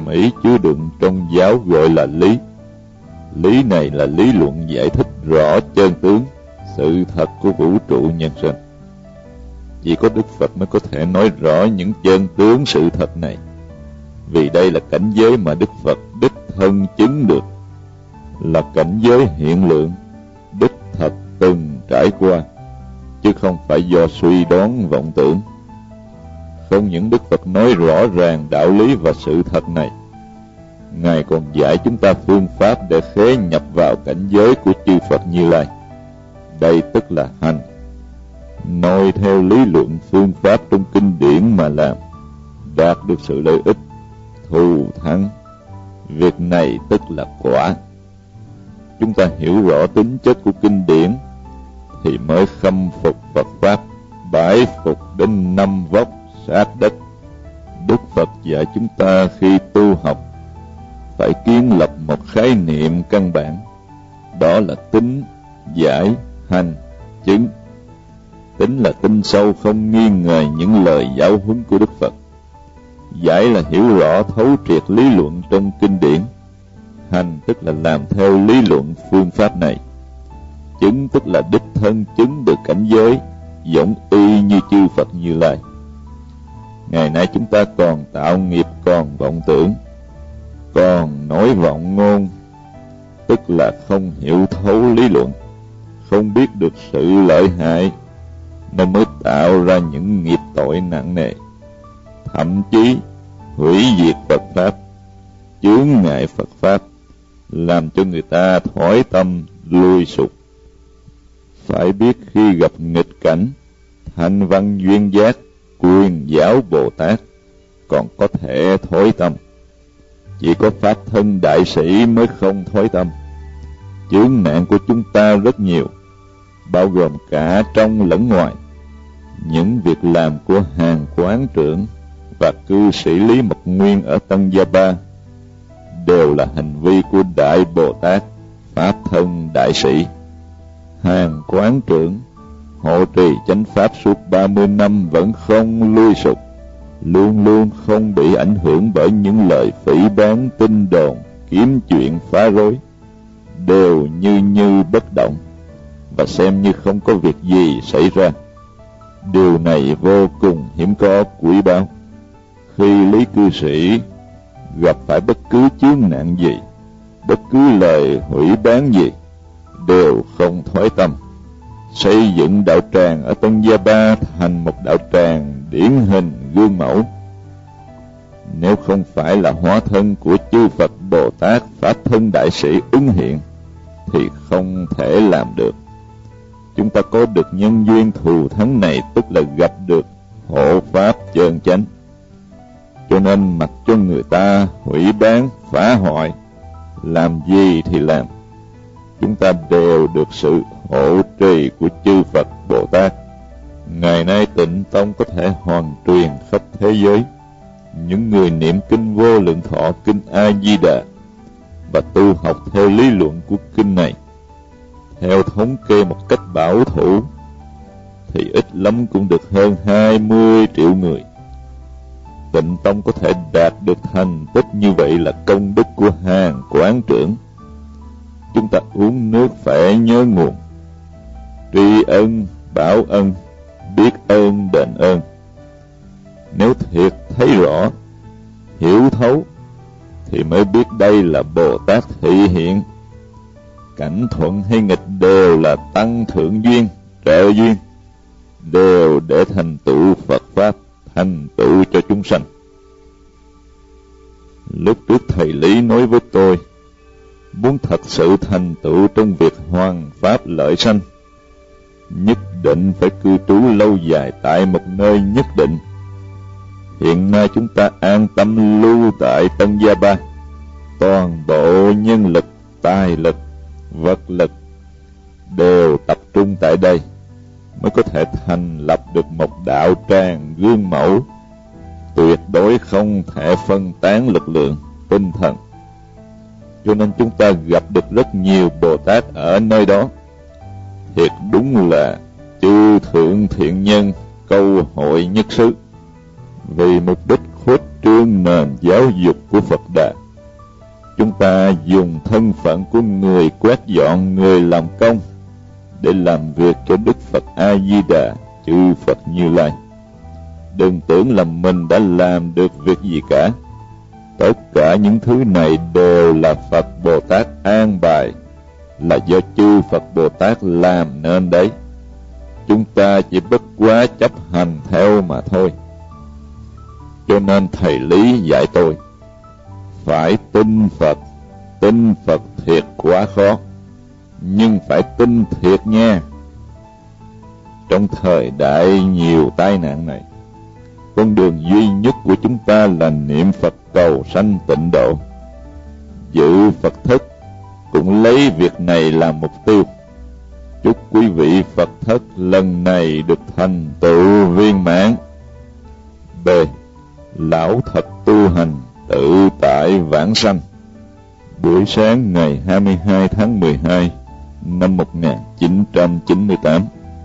Mỹ chứa đựng trong giáo gọi là lý. Lý này là lý luận giải thích rõ chân tướng, sự thật của vũ trụ nhân sinh. Chỉ có Đức Phật mới có thể nói rõ những chân tướng sự thật này, vì đây là cảnh giới mà Đức Phật đích thân chứng được, là cảnh giới hiện lượng, đích thật từng trải qua, chứ không phải do suy đoán vọng tưởng. Không những Đức Phật nói rõ ràng đạo lý và sự thật này, Ngài còn dạy chúng ta phương pháp để khế nhập vào cảnh giới của chư Phật Như Lai. Đây tức là hành. Noi theo lý luận phương pháp trong kinh điển mà làm, đạt được sự lợi ích, thù thắng. Việc này tức là quả. Chúng ta hiểu rõ tính chất của kinh điển thì mới khâm phục Phật Pháp, bái phục đến năm vóc sát đất. Đức Phật dạy chúng ta khi tu học phải kiến lập một khái niệm căn bản, đó là tính, giải, hành, chứng. Tính là tin sâu không nghi ngờ những lời giáo huấn của Đức Phật. Giải là hiểu rõ thấu triệt lý luận trong kinh điển. Hành tức là làm theo lý luận phương pháp này. Chứng tức là đích thân chứng được cảnh giới giống y như chư Phật Như Lai. Ngày nay chúng ta còn tạo nghiệp, còn vọng tưởng, còn nói vọng ngôn, tức là không hiểu thấu lý luận, không biết được sự lợi hại, nên mới tạo ra những nghiệp tội nặng nề, thậm chí hủy diệt Phật Pháp, chướng ngại Phật Pháp, làm cho người ta thói tâm lui sụp. Phải biết khi gặp nghịch cảnh, thanh văn duyên giác, quyền giáo Bồ Tát còn có thể thối tâm. Chỉ có Pháp thân đại sĩ mới không thối tâm. Chướng nạn của chúng ta rất nhiều, bao gồm cả trong lẫn ngoài. Những việc làm của hàng quán trưởng và cư sĩ Lý Mật Nguyên ở Tân Gia Ba đều là hành vi của Đại Bồ Tát, Pháp thân đại sĩ. Hàng quán trưởng hộ trì chánh pháp suốt 30 năm vẫn không lui sụp, luôn luôn không bị ảnh hưởng bởi những lời phỉ báng tin đồn, kiếm chuyện phá rối, đều như bất động và xem như không có việc gì xảy ra. Điều này vô cùng hiếm có, quý báu. Khi Lý cư sĩ gặp phải bất cứ chướng nạn gì, bất cứ lời hủy báng gì, đều không thói tâm, xây dựng đạo tràng ở Tân Gia Ba thành một đạo tràng điển hình gương mẫu. Nếu không phải là hóa thân của chư Phật Bồ Tát, Pháp thân đại sĩ ứng hiện thì không thể làm được. Chúng ta có được nhân duyên thù thắng này tức là gặp được hộ Pháp chân chánh. Cho nên mặc cho người ta hủy báng, phá hoại, làm gì thì làm, chúng ta đều được sự hộ trì của chư Phật Bồ Tát. Ngày nay Tịnh Tông có thể hoàn truyền khắp thế giới. Những người niệm kinh Vô Lượng Thọ, kinh A Di Đà và tu học theo lý luận của kinh này, theo thống kê một cách bảo thủ, thì ít lắm cũng được hơn 20 triệu người. Tịnh Tông có thể đạt được thành tích như vậy là công đức của hàng quán trưởng. Chúng ta uống nước phải nhớ nguồn, tri ân báo ân, biết ơn đền ơn. Nếu thiệt thấy rõ, hiểu thấu, thì mới biết đây là Bồ Tát thị hiện. Cảnh thuận hay nghịch đều là tăng thượng duyên, trợ duyên, đều để thành tựu Phật Pháp, thành tựu cho chúng sanh. Lúc trước thầy Lý nói với tôi, muốn thật sự thành tựu trong việc hoàn pháp lợi sanh, nhất định phải cư trú lâu dài tại một nơi nhất định. Hiện nay chúng ta an tâm lưu tại Tân Gia Ba, toàn bộ nhân lực, tài lực, vật lực đều tập trung tại đây, mới có thể thành lập được một đạo tràng gương mẫu, tuyệt đối không thể phân tán lực lượng, tinh thần. Cho nên chúng ta gặp được rất nhiều Bồ Tát ở nơi đó. Thiệt đúng là chư thượng thiện nhân câu hội nhất xứ, vì mục đích khuất trương nền giáo dục của Phật Đà. Chúng ta dùng thân phận của người quét dọn, người làm công để làm việc cho Đức Phật A-di-đà, chư Phật Như Lai. Đừng tưởng là mình đã làm được việc gì cả. Tất cả những thứ này đều là Phật Bồ Tát an bài, là do chư Phật Bồ Tát làm nên đấy. Chúng ta chỉ bất quá chấp hành theo mà thôi. Cho nên thầy Lý dạy tôi phải tin Phật thiệt quá khó, nhưng phải tin thiệt nha. Trong thời đại nhiều tai nạn này, con đường duy nhất của chúng ta là niệm Phật cầu sanh tịnh độ. Dự Phật thất cũng lấy việc này làm mục tiêu. Chúc quý vị Phật thất lần này được thành tựu viên mãn. B. Lão thật tu hành tự tại vãng sanh. Buổi sáng ngày 22 tháng 12 năm 1998,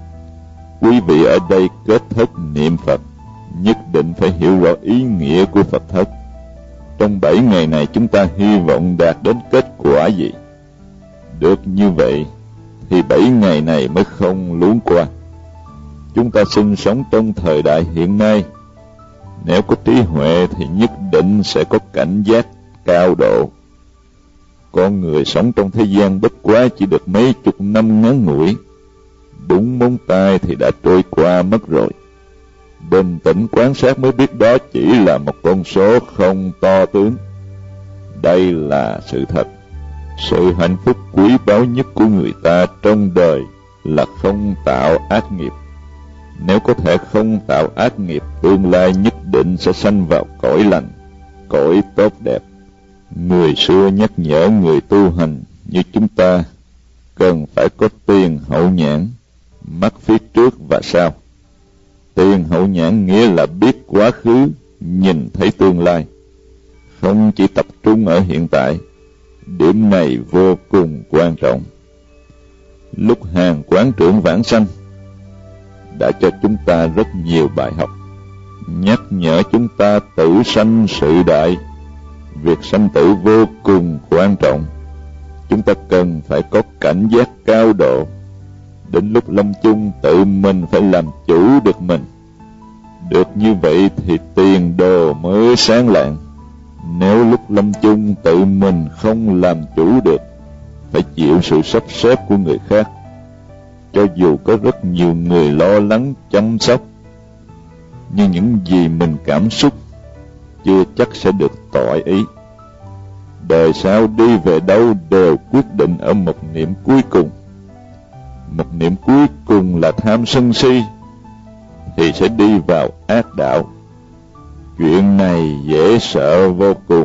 quý vị ở đây kết thất niệm Phật, nhất định phải hiểu rõ ý nghĩa của Phật thất. Trong 7 ngày này chúng ta hy vọng đạt đến kết quả gì? Được như vậy thì 7 ngày này mới không luống qua. Chúng ta sinh sống trong thời đại hiện nay, nếu có trí huệ thì nhất định sẽ có cảnh giác cao độ. Con người sống trong thế gian bất quá chỉ được mấy chục năm ngắn ngủi, đúng móng tay thì đã trôi qua mất rồi. Bình tĩnh quan sát mới biết đó chỉ là một con số không to tướng. Đây là sự thật. Sự hạnh phúc quý báu nhất của người ta trong đời là không tạo ác nghiệp. Nếu có thể không tạo ác nghiệp, tương lai nhất định sẽ sanh vào cõi lành, cõi tốt đẹp. Người xưa nhắc nhở người tu hành như chúng ta cần phải có tiền hậu nhãn, mắt phía trước và sau. Tiền hậu nhãn nghĩa là biết quá khứ, nhìn thấy tương lai, không chỉ tập trung ở hiện tại. Điểm này vô cùng quan trọng. Lúc Hàng Quán Trưởng vãng sanh đã cho chúng ta rất nhiều bài học, nhắc nhở chúng ta tử sanh sự đại. Việc sanh tử vô cùng quan trọng. Chúng ta cần phải có cảnh giác cao độ. Đến lúc lâm chung tự mình phải làm chủ được mình. Được như vậy thì tiền đồ mới sáng lạng. Nếu lúc lâm chung tự mình không làm chủ được, phải chịu sự sắp xếp của người khác. Cho dù có rất nhiều người lo lắng chăm sóc, nhưng những gì mình cảm xúc chưa chắc sẽ được toại ý. Đời sau đi về đâu đều quyết định ở một niệm cuối cùng. Một niệm cuối cùng là tham sân si, thì sẽ đi vào ác đạo. Chuyện này dễ sợ vô cùng.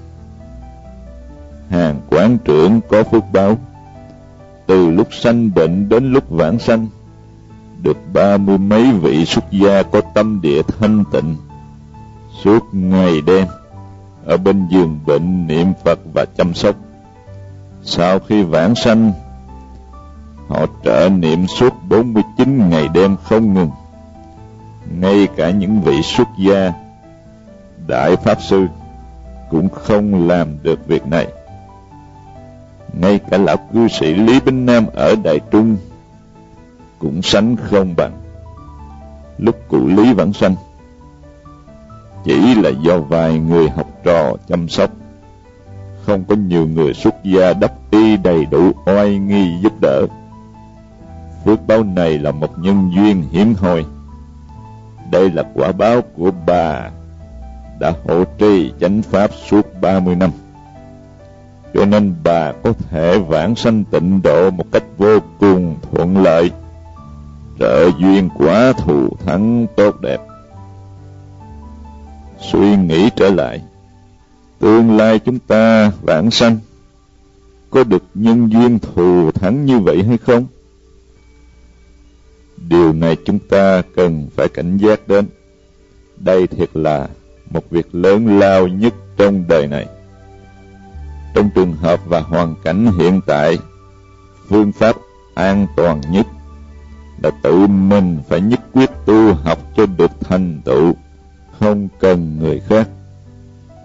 Hàng Quán Trưởng có phước báo, từ lúc sanh bệnh đến lúc vãng sanh, được 30 mấy vị xuất gia có tâm địa thanh tịnh, suốt ngày đêm ở bên giường bệnh niệm Phật và chăm sóc. Sau khi vãng sanh, họ trợ niệm suốt 49 ngày đêm không ngừng. Ngay cả những vị xuất gia, đại pháp sư cũng không làm được việc này. Ngay cả lão cư sĩ Lý Bính Nam ở Đại Trung cũng sánh không bằng. Lúc cụ Lý vãng sanh, chỉ là do vài người học trò chăm sóc, không có nhiều người xuất gia đắp y đầy đủ oai nghi giúp đỡ. Phước báo này là một nhân duyên hiếm hoi. Đây là quả báo của bà đã hộ trì chánh pháp suốt 30 năm. Cho nên bà có thể vãng sanh tịnh độ một cách vô cùng thuận lợi. Trợ duyên quả thù thắng tốt đẹp. Suy nghĩ trở lại, tương lai chúng ta vãng sanh có được nhân duyên thù thắng như vậy hay không? Điều này chúng ta cần phải cảnh giác đến. Đây thiệt là một việc lớn lao nhất trong đời này. Trong trường hợp và hoàn cảnh hiện tại, phương pháp an toàn nhất là tự mình phải nhất quyết tu học cho được thành tựu, không cần người khác.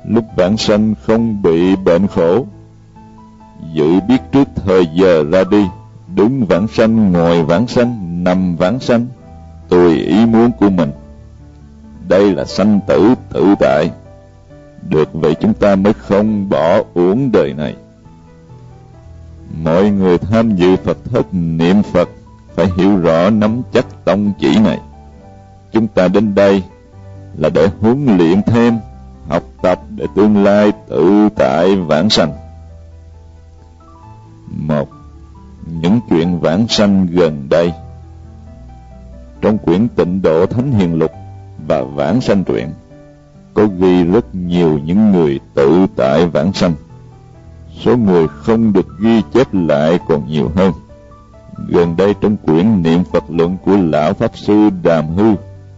lúc vãng sanh không bị bệnh khổ, dự biết trước thời giờ ra đi, đứng vãng sanh, ngồi vãng sanh, nằm vãng sanh, tùy ý muốn của mình. Đây là sanh tử tự tại. Được vậy chúng ta mới không bỏ uổng đời này. Mọi người tham dự Phật thất niệm Phật phải hiểu rõ nắm chắc tông chỉ này. Chúng ta đến đây là để huấn luyện thêm, học tập để tương lai tự tại vãng sanh. 1. Những chuyện vãng sanh gần đây. Trong quyển Tịnh Độ Thánh Hiền Lục và Vãng Sanh Truyện có ghi rất nhiều những người tự tại vãng sanh. Số người không được ghi chép lại còn nhiều hơn. Gần đây trong quyển Niệm Phật Luận của Lão Pháp Sư Đàm Hư,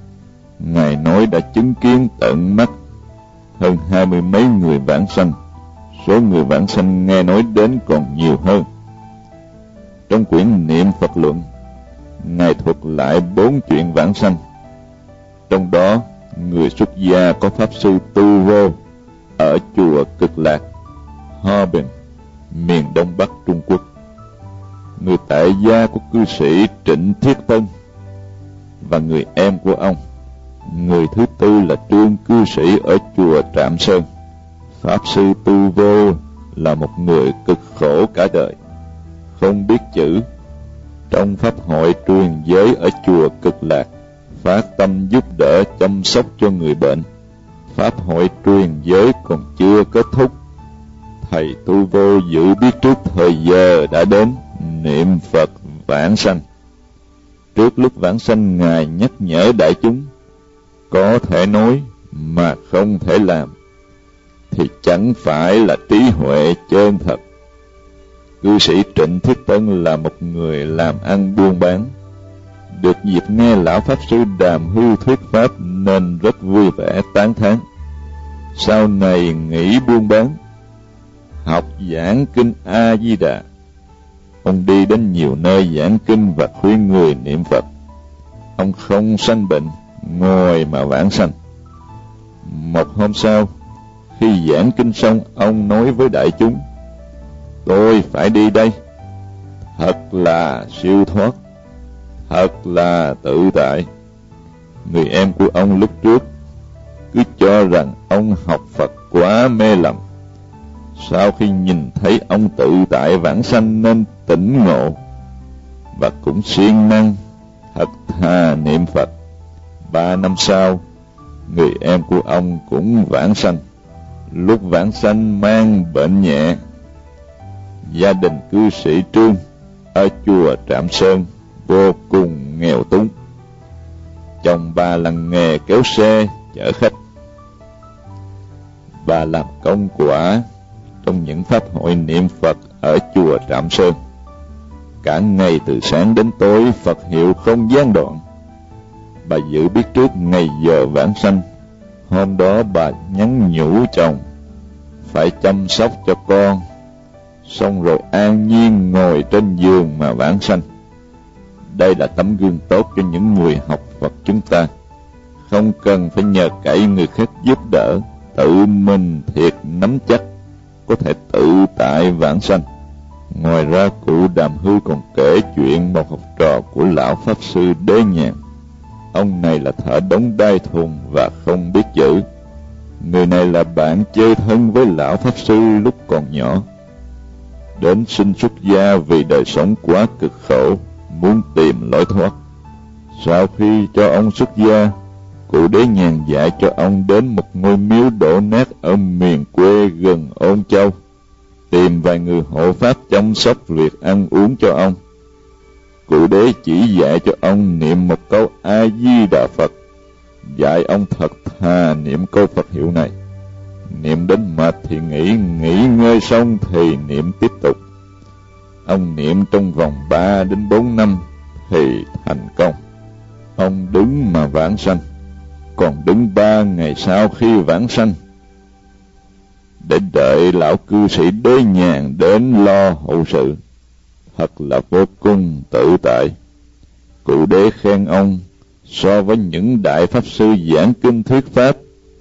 Ngài nói đã chứng kiến tận mắt hơn 20 mấy người vãng sanh. Số người vãng sanh nghe nói đến còn nhiều hơn. Trong quyển Niệm Phật Luận, Ngài thuật lại 4 chuyện vãng sanh. Trong đó, người xuất gia có Pháp Sư Tu Vô ở chùa Cực Lạc, Ho Bình, miền Đông Bắc Trung Quốc. Người tại gia của cư sĩ Trịnh Thiết Tân và người em của ông. Người thứ tư là trương cư sĩ ở chùa Trạm Sơn. Pháp Sư Tu Vô là một người cực khổ cả đời, không biết chữ. Trong pháp hội truyền giới ở chùa Cực Lạc, phát tâm giúp đỡ chăm sóc cho người bệnh. Pháp hội truyền giới còn chưa kết thúc, thầy Tu Vô dự biết trước thời giờ đã đến, niệm Phật vãng sanh. Trước lúc vãng sanh, Ngài nhắc nhở đại chúng, có thể nói mà không thể làm thì chẳng phải là trí huệ chân thật. Cư sĩ Trịnh Thiết Tân là một người làm ăn buôn bán, được dịp nghe Lão Pháp Sư Đàm Hư thuyết pháp nên rất vui vẻ tán thán. Sau này nghỉ buôn bán, học giảng kinh A Di Đà. Ông đi đến nhiều nơi giảng kinh và khuyên người niệm Phật. Ông không sanh bệnh, ngồi mà vãng sanh. Một hôm sau, khi giảng kinh xong, ông nói với đại chúng, tôi phải đi đây. Thật là siêu thoát, thật là tự tại. Người em của ông lúc trước cứ cho rằng ông học Phật quá mê lầm. Sau khi nhìn thấy ông tự tại vãng sanh nên tỉnh ngộ và cũng siêng năng thật thà niệm Phật. 3 năm sau, người em của ông cũng vãng sanh. Lúc vãng sanh mang bệnh nhẹ. Gia đình cư sĩ Trương ở chùa Trạm Sơn vô cùng nghèo túng. Chồng bà làm nghề kéo xe chở khách. Bà làm công quả trong những pháp hội niệm Phật ở chùa Trạm Sơn. Cả ngày từ sáng đến tối Phật hiệu không gián đoạn. Bà dự biết trước ngày giờ vãng sanh. Hôm đó bà nhắn nhủ chồng phải chăm sóc cho con, xong rồi an nhiên ngồi trên giường mà vãng sanh. Đây là tấm gương tốt cho những người học Phật chúng ta. Không cần phải nhờ cậy người khác giúp đỡ, tự mình thiệt nắm chắc có thể tự tại vãng sanh. Ngoài ra, cụ Đàm Hư còn kể chuyện một học trò của Lão Pháp Sư Đế Nhàn. Ông này là thợ đóng đai thùng và không biết chữ. Người này là bạn chơi thân với Lão Pháp Sư lúc còn nhỏ. Đến xin xuất gia vì đời sống quá cực khổ, muốn tìm lối thoát. Sau khi cho ông xuất gia, cụ Đế Nhàn dạy cho ông đến một ngôi miếu đổ nát ở miền quê gần Ôn Châu, tìm vài người hộ pháp chăm sóc việc ăn uống cho ông. Cụ Đế chỉ dạy cho ông niệm một câu A Di Đà Phật, dạy ông thật thà niệm câu Phật hiệu này. Niệm đến mệt thì nghỉ ngơi xong thì niệm tiếp tục. Ông niệm trong vòng 3 đến 4 năm thì thành công. Ông đứng mà vãng sanh, còn đứng 3 ngày sau khi vãng sanh, để đợi lão cư sĩ Đế Nhàn đến lo hậu sự. Thật là vô cùng tự tại. Cụ Đế khen ông so với những đại pháp sư giảng kinh thuyết pháp,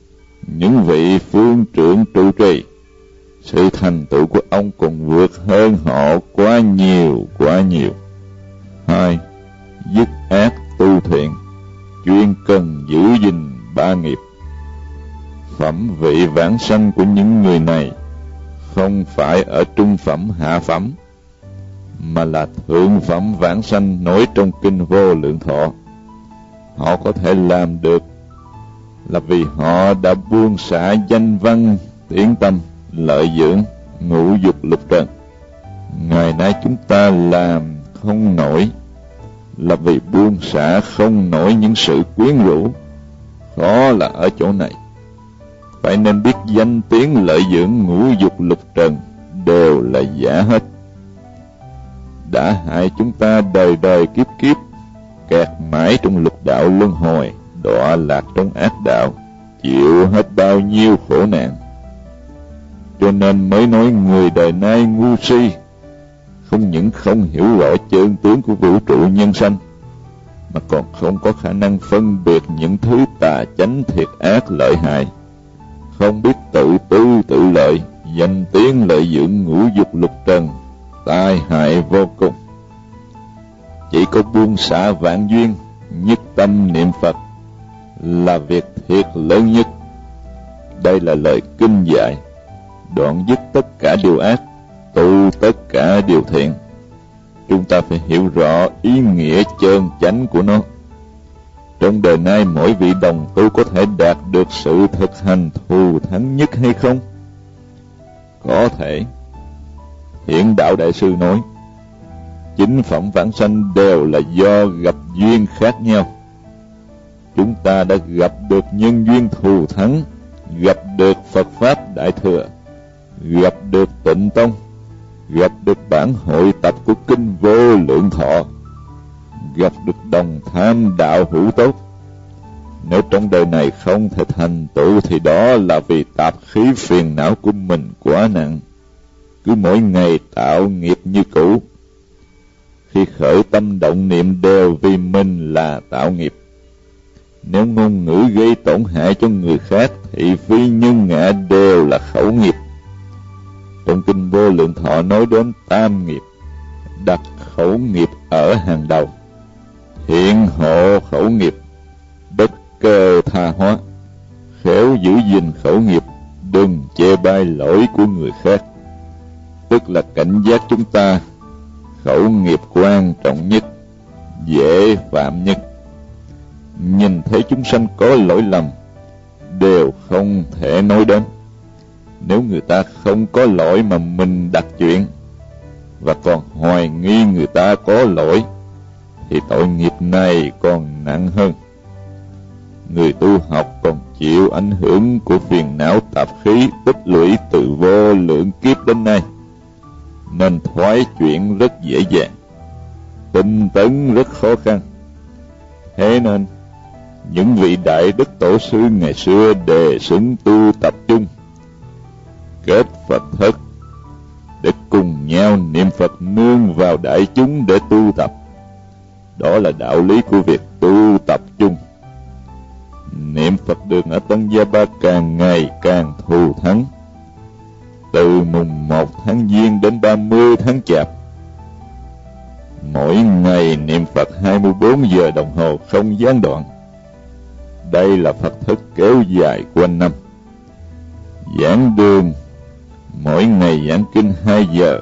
những vị phương trưởng trụ trì, sự thành tựu của ông còn vượt hơn họ quá nhiều, quá nhiều. 2. Dứt ác tu thiện, chuyên cần giữ gìn 3 nghiệp. Phẩm vị vãng sanh của những người này không phải ở trung phẩm hạ phẩm, mà là thượng phẩm vãng sanh nói trong kinh Vô Lượng Thọ. Họ có thể làm được là vì họ đã buông xả danh văn, tiếng tâm, lợi dưỡng, ngũ dục lục trần. Ngày nay chúng ta làm không nổi là vì buông xả không nổi những sự quyến rũ. Khó là ở chỗ này. Phải nên biết danh tiếng lợi dưỡng ngũ dục lục trần đều là giả hết, đã hại chúng ta đời đời kiếp kiếp kẹt mãi trong lục đạo luân hồi, đọa lạc trong ác đạo, chịu hết bao nhiêu khổ nạn. Cho nên mới nói người đời nay ngu si, không những không hiểu rõ chân tướng của vũ trụ nhân sanh, mà còn không có khả năng phân biệt những thứ tà chánh thiệt ác lợi hại, không biết tự tư tự lợi, danh tiếng lợi dưỡng ngũ dục lục trần, tai hại vô cùng. Chỉ có buông xả vạn duyên, nhất tâm niệm Phật là việc thiệt lớn nhất. Đây là lời kinh dạy, đoạn dứt tất cả điều ác, tu tất cả điều thiện. Chúng ta phải hiểu rõ ý nghĩa chân chánh của nó. Trong đời nay mỗi vị đồng tu có thể đạt được sự thực hành thù thắng nhất hay không? Có thể. Hiện Đạo Đại Sư nói, 9 phẩm vãng sanh đều là do gặp duyên khác nhau. Chúng ta đã gặp được nhân duyên thù thắng, gặp được Phật Pháp Đại Thừa, gặp được Tịnh Tông, gặp được bản hội tập của Kinh Vô Lượng Thọ, gặp được đồng tham đạo hữu tốt. Nếu trong đời này không thể thành tựu thì đó là vì tạp khí phiền não của mình quá nặng, cứ mỗi ngày tạo nghiệp như cũ. Khi khởi tâm động niệm đều vì mình là tạo nghiệp. Nếu ngôn ngữ gây tổn hại cho người khác, thị phi nhân ngã đều là khẩu nghiệp. Trong Kinh Vô Lượng Thọ nói đến tam nghiệp, đặt khẩu nghiệp ở hàng đầu. Thiện hộ khẩu nghiệp, bất cơ tha hóa. Khéo giữ gìn khẩu nghiệp, đừng chê bai lỗi của người khác. Tức là cảnh giác chúng ta, khẩu nghiệp quan trọng nhất, dễ phạm nhất. Nhìn thấy chúng sanh có lỗi lầm, đều không thể nói đến. Nếu người ta không có lỗi mà mình đặt chuyện, và còn hoài nghi người ta có lỗi, thì tội nghiệp này còn nặng hơn. Người tu học còn chịu ảnh hưởng của phiền não tạp khí tích lũy từ vô lượng kiếp đến nay, nên thoái chuyển rất dễ dàng, tinh tấn rất khó khăn. Thế nên những vị đại đức tổ sư ngày xưa đề xứng tu tập chung, kết Phật thất để cùng nhau niệm Phật nương vào đại chúng để tu tập. Đó là đạo lý của việc tu tập chung. Niệm Phật đường ở Tân Gia Ba càng ngày càng thù thắng. Từ mùng 1 tháng Giêng đến 30 tháng Chạp, mỗi ngày niệm Phật 24 giờ đồng hồ không gián đoạn. Đây là Phật thức kéo dài quanh năm. Giảng đường mỗi ngày giảng kinh 2 giờ,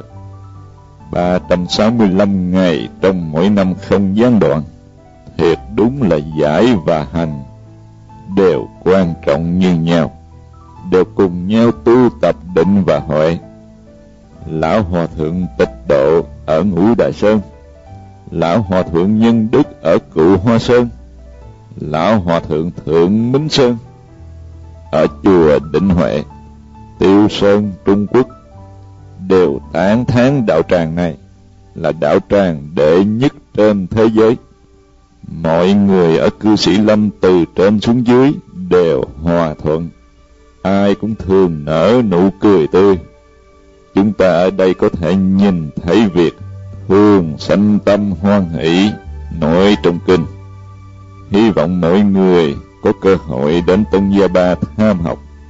365 ngày trong mỗi năm không gián đoạn. Thiệt đúng là giải và hành đều quan trọng như nhau, đều cùng nhau tu tập định và huệ. Lão Hòa Thượng Tịch Độ ở Ngũ Đà Sơn, Lão Hòa Thượng Nhân Đức ở Cựu Hoa Sơn, Lão Hòa Thượng Thượng Minh Sơn ở chùa Định Huệ, Tiêu Sơn, Trung Quốc, đều tán thán đạo tràng này là đạo tràng đệ nhất trên thế giới. Mọi người ở Cư Sĩ Lâm từ trên xuống dưới đều hòa thuận, ai cũng thường nở nụ cười tươi. Chúng ta ở đây có thể nhìn thấy việc thường sanh tâm hoan hỷ nội trong kinh. Hy vọng mọi người có cơ hội đến Tân Gia Ba tham học,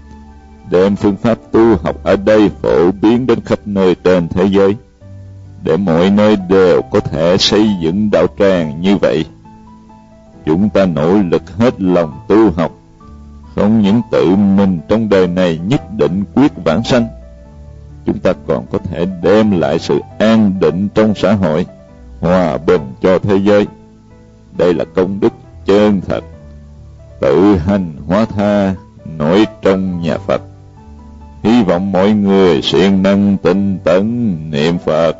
đem phương pháp tu học ở đây phổ biến đến khắp nơi trên thế giới, để mọi nơi đều có thể xây dựng đạo tràng như vậy. Chúng ta nỗ lực hết lòng tu học, không những tự mình trong đời này nhất định quyết vãng sanh, chúng ta còn có thể đem lại sự an định trong xã hội, hòa bình cho thế giới. Đây là công đức chân thật, tự hành hóa tha nổi trong nhà Phật. Hy vọng mọi người siêng năng tinh tấn niệm Phật.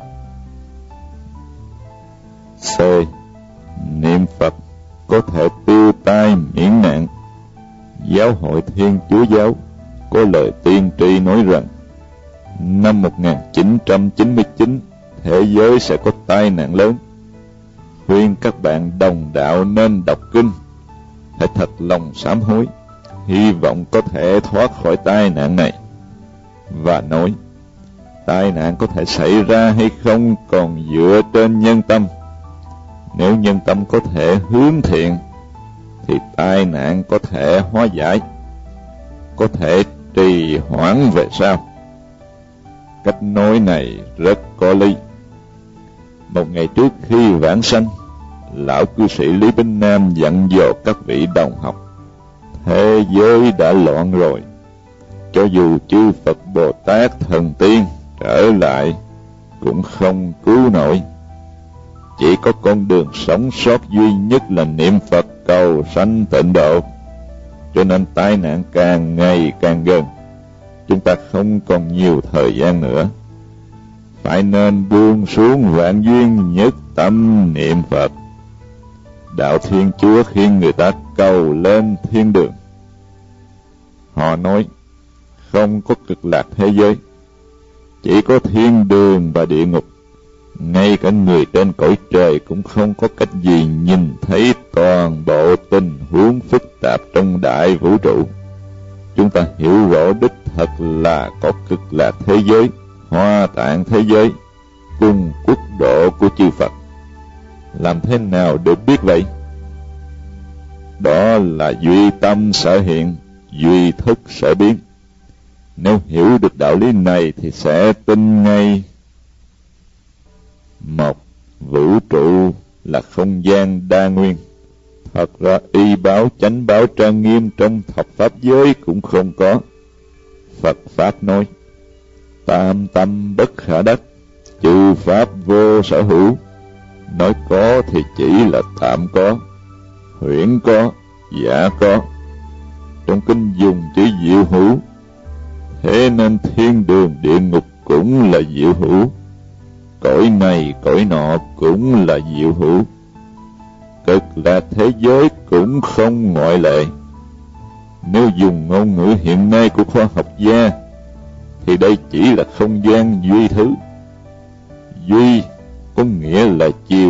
C. Niệm Phật có thể tiêu tai miễn nạn. Giáo hội Thiên Chúa Giáo có lời tiên tri nói rằng năm 1999 thế giới sẽ có tai nạn lớn. Khuyên các bạn đồng đạo nên đọc kinh, hãy thật lòng sám hối, hy vọng có thể thoát khỏi tai nạn này. Và nói, tai nạn có thể xảy ra hay không còn dựa trên nhân tâm. Nếu nhân tâm có thể hướng thiện, thì tai nạn có thể hóa giải, có thể trì hoãn về sau. Cách nói này rất có lý. Một ngày trước khi vãng sanh, lão cư sĩ Lý Bính Nam dặn dò các vị đồng học: thế giới đã loạn rồi, cho dù chư Phật Bồ Tát thần tiên trở lại cũng không cứu nổi. Chỉ có con đường sống sót duy nhất là niệm Phật cầu sanh tịnh độ. Cho nên tai nạn càng ngày càng gần, chúng ta không còn nhiều thời gian nữa. Phải nên buông xuống vạn duyên, nhất tâm niệm Phật. Đạo Thiên Chúa khiến người ta cầu lên thiên đường. Họ nói không có cực lạc thế giới, chỉ có thiên đường và địa ngục. Ngay cả người trên cõi trời cũng không có cách gì nhìn thấy toàn bộ tình huống phức tạp trong đại vũ trụ. Chúng ta hiểu rõ đích thật là có cực lạc thế giới, hoa tạng thế giới, cùng quốc độ của chư Phật. Làm thế nào để biết vậy? Đó là duy tâm sở hiện, duy thức sở biến. Nếu hiểu được đạo lý này thì sẽ tin ngay. Một, vũ trụ là không gian đa nguyên. Thật ra y báo, chánh báo, trang nghiêm trong thập pháp giới cũng không có. Phật Pháp nói tam tâm bất khả đắc, chư Pháp vô sở hữu. Nói có thì chỉ là tạm có, huyễn có, giả có. Trong kinh dùng chữ diệu hữu, thế nên thiên đường địa ngục cũng là diệu hữu, cõi này cõi nọ cũng là diệu hữu, cực lạc thế giới cũng không ngoại lệ. Nếu dùng ngôn ngữ hiện nay của khoa học gia thì đây chỉ là không gian duy thứ. Duy có nghĩa là chiều,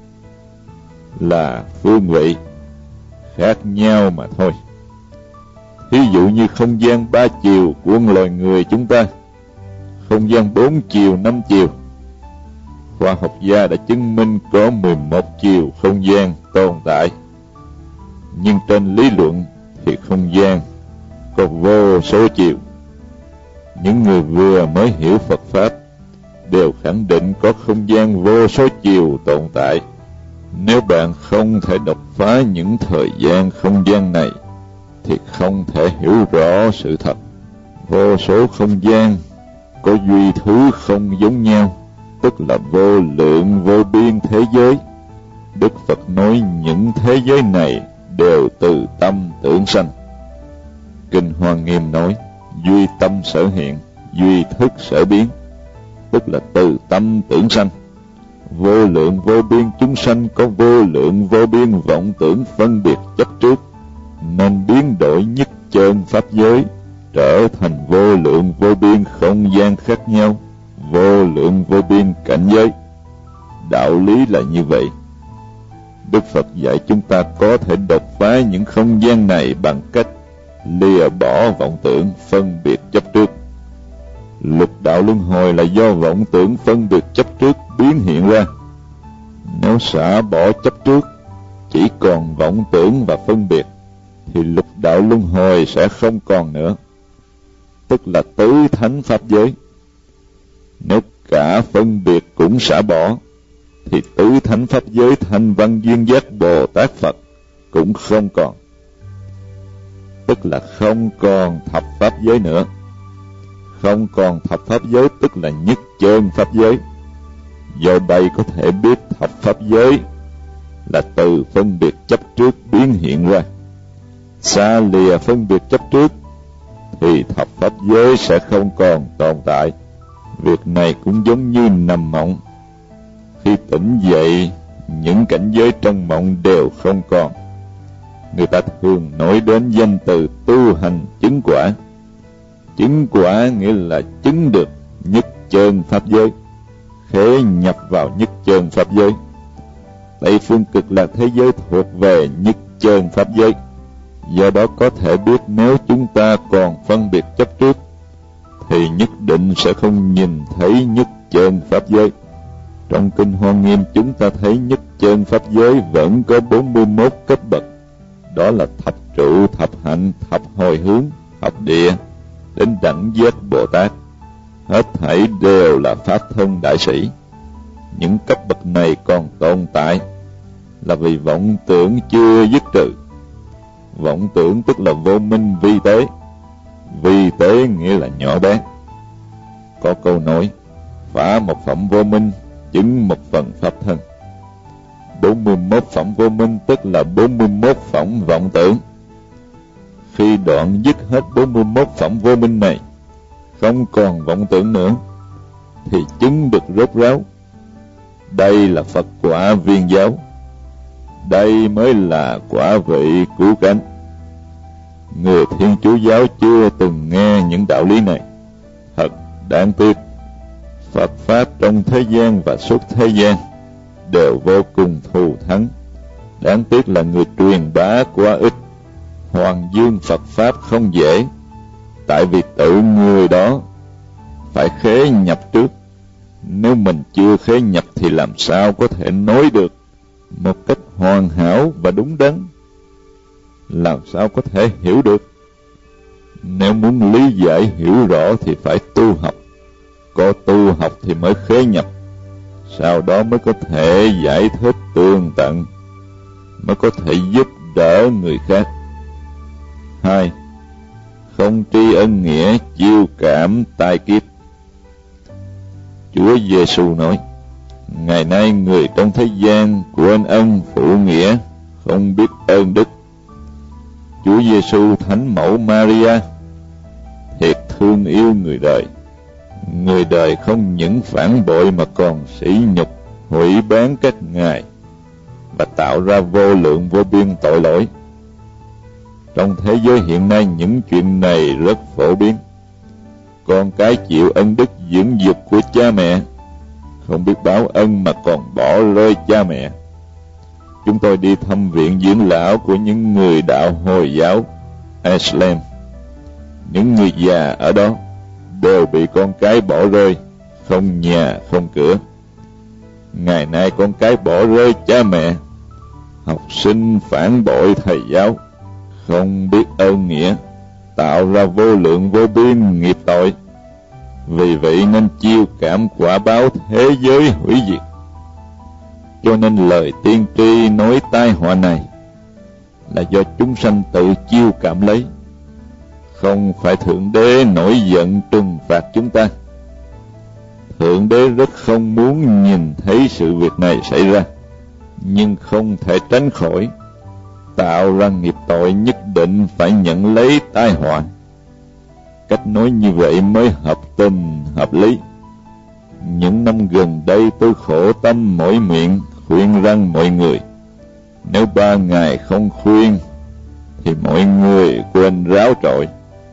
là phương vị, khác nhau mà thôi. Thí dụ như không gian 3 chiều của loài người chúng ta, không gian 4 chiều, 5 chiều. Khoa học gia đã chứng minh có 11 chiều không gian tồn tại. Nhưng trên lý luận thì không gian có vô số chiều. Những người vừa mới hiểu Phật Pháp đều khẳng định có không gian vô số chiều tồn tại. Nếu bạn không thể đột phá những thời gian không gian này thì không thể hiểu rõ sự thật. Vô số không gian có duy thứ không giống nhau, tức là vô lượng vô biên thế giới. Đức Phật nói những thế giới này đều từ tâm tưởng sanh. Kinh Hoa Nghiêm nói duy tâm sở hiện, duy thức sở biến, tức là từ tâm tưởng sanh. Vô lượng vô biên chúng sanh có vô lượng vô biên vọng tưởng phân biệt chấp trước, nên biến đổi nhất chân pháp giới trở thành vô lượng vô biên không gian khác nhau, vô lượng vô biên cảnh giới. Đạo lý là như vậy. Đức Phật dạy chúng ta có thể đột phá những không gian này bằng cách lìa bỏ vọng tưởng phân biệt chấp trước. Lục đạo luân hồi là do vọng tưởng phân biệt chấp trước biến hiện ra. Nếu xả bỏ chấp trước, chỉ còn vọng tưởng và phân biệt, thì lục đạo luân hồi sẽ không còn nữa. tức là tứ thánh pháp giới. Nếu cả phân biệt cũng xả bỏ, thì tứ thánh pháp giới Thanh Văn Duyên Giác Bồ Tát Phật cũng không còn. Tức là không còn thập pháp giới nữa. Không còn thập pháp giới tức là nhất chân pháp giới. Do đây có thể biết thập pháp giới là từ phân biệt chấp trước biến hiện ra. Xa lìa phân biệt chấp trước thì thập pháp giới sẽ không còn tồn tại. Việc này cũng giống như nằm mộng. Khi tỉnh dậy, những cảnh giới trong mộng đều không còn. Người ta thường nói đến danh từ tu hành chứng quả. Chứng quả nghĩa là chứng được nhất chân pháp giới, khế nhập vào nhất chân pháp giới. Tây phương cực lạc thế giới thuộc về nhất chân pháp giới. Do đó có thể biết nếu chúng ta còn phân biệt chấp trước thì nhất định sẽ không nhìn thấy nhất chân pháp giới. Trong Kinh Hoa Nghiêm chúng ta thấy nhất chân pháp giới vẫn có 41 cấp bậc. Đó là thập trụ, thập hạnh, thập hồi hướng, thập địa, đến đẳng giác Bồ Tát. Hết thảy đều là pháp thân đại sĩ. Những cấp bậc này còn tồn tại là vì vọng tưởng chưa dứt trừ. Vọng tưởng tức là vô minh vi tế. Vi tế nghĩa là nhỏ bé. Có câu nói, phá một phẩm vô minh, chứng một phần pháp thân. 41 phẩm vô minh tức là 41 phẩm vọng tưởng. Khi đoạn dứt hết 41 phẩm vô minh này, không còn vọng tưởng nữa, thì chứng được rốt ráo. Đây là Phật quả viên giáo. Đây mới là quả vị cứu cánh. Người Thiên Chúa giáo chưa từng nghe những đạo lý này. Thật đáng tiếc. Phật Pháp trong thế gian và suốt thế gian đều vô cùng thù thắng. Đáng tiếc là người truyền bá quá ít. Hoàng dương Phật Pháp không dễ, tại vì tự người đó phải khế nhập trước. Nếu mình chưa khế nhập thì làm sao có thể nói được một cách hoàn hảo và đúng đắn? Làm sao có thể hiểu được? Nếu muốn lý giải hiểu rõ thì phải tu học. Có tu học thì mới khế nhập. Sau đó mới có thể giải thích tường tận, mới có thể giúp đỡ người khác. 2. Không tri ân nghĩa, chiêu cảm tai kiếp. Chúa Giêsu nói, ngày nay người trong thế gian quên ân phụ nghĩa, không biết ơn đức. Chúa Giêsu Thánh Mẫu Maria thiệt thương yêu người đời. Người đời không những phản bội mà còn sỉ nhục, hủy bán các ngài và tạo ra vô lượng vô biên tội lỗi. Trong thế giới hiện nay những chuyện này rất phổ biến. Con cái chịu ân đức dưỡng dục của cha mẹ, không biết báo ân mà còn bỏ rơi cha mẹ. Chúng tôi đi thăm viện dưỡng lão của những người đạo Hồi giáo Islam. Những người già ở đó đều bị con cái bỏ rơi, không nhà không cửa. Ngày nay con cái bỏ rơi cha mẹ, học sinh phản bội thầy giáo, không biết ơn nghĩa, tạo ra vô lượng vô biên nghiệp tội. Vì vậy nên chiêu cảm quả báo thế giới hủy diệt. Cho nên lời tiên tri nói tai họa này là do chúng sanh tự chiêu cảm lấy, không phải Thượng Đế nổi giận trừng phạt chúng ta. Thượng Đế rất không muốn nhìn thấy sự việc này xảy ra, nhưng không thể tránh khỏi. Tạo ra nghiệp tội nhất định phải nhận lấy tai họa. Cách nói như vậy mới hợp tình, hợp lý. Những năm gần đây tôi khổ tâm mỏi miệng khuyên răn mọi người. Nếu 3 ngày không khuyên thì mọi người quên ráo trội.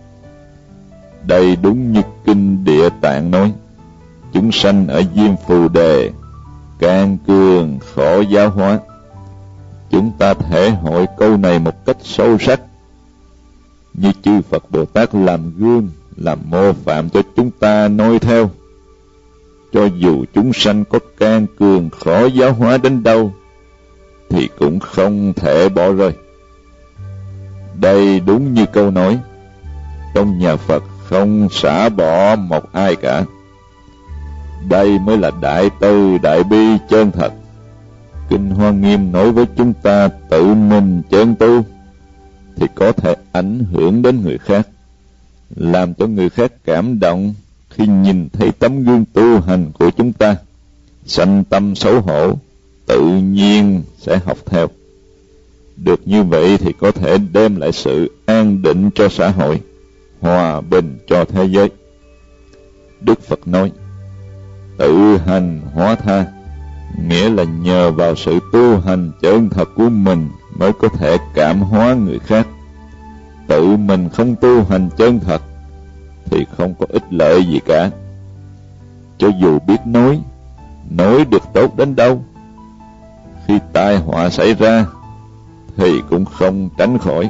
Đây đúng như Kinh Địa Tạng nói, chúng sanh ở Diêm Phù Đề can cường khổ giáo hóa. Chúng ta thể hội câu này một cách sâu sắc, như chư Phật Bồ Tát làm gương, làm mô phạm cho chúng ta noi theo. Cho dù chúng sanh có can cường khó giáo hóa đến đâu thì cũng không thể bỏ rơi. Đây đúng như câu nói, trong nhà Phật không xả bỏ một ai cả. Đây mới là đại từ đại bi chân thật. Kinh Hoa Nghiêm nói với chúng ta tự mình chân tu thì có thể ảnh hưởng đến người khác, làm cho người khác cảm động khi nhìn thấy tấm gương tu hành của chúng ta, sanh tâm xấu hổ, tự nhiên sẽ học theo. Được như vậy thì có thể đem lại sự an định cho xã hội, hòa bình cho thế giới. Đức Phật nói, tự hành hóa tha, nghĩa là nhờ vào sự tu hành chân thật của mình mới có thể cảm hóa người khác. Tự mình không tu hành chân thật thì không có ích lợi gì cả. Cho dù biết nói được tốt đến đâu, khi tai họa xảy ra thì cũng không tránh khỏi.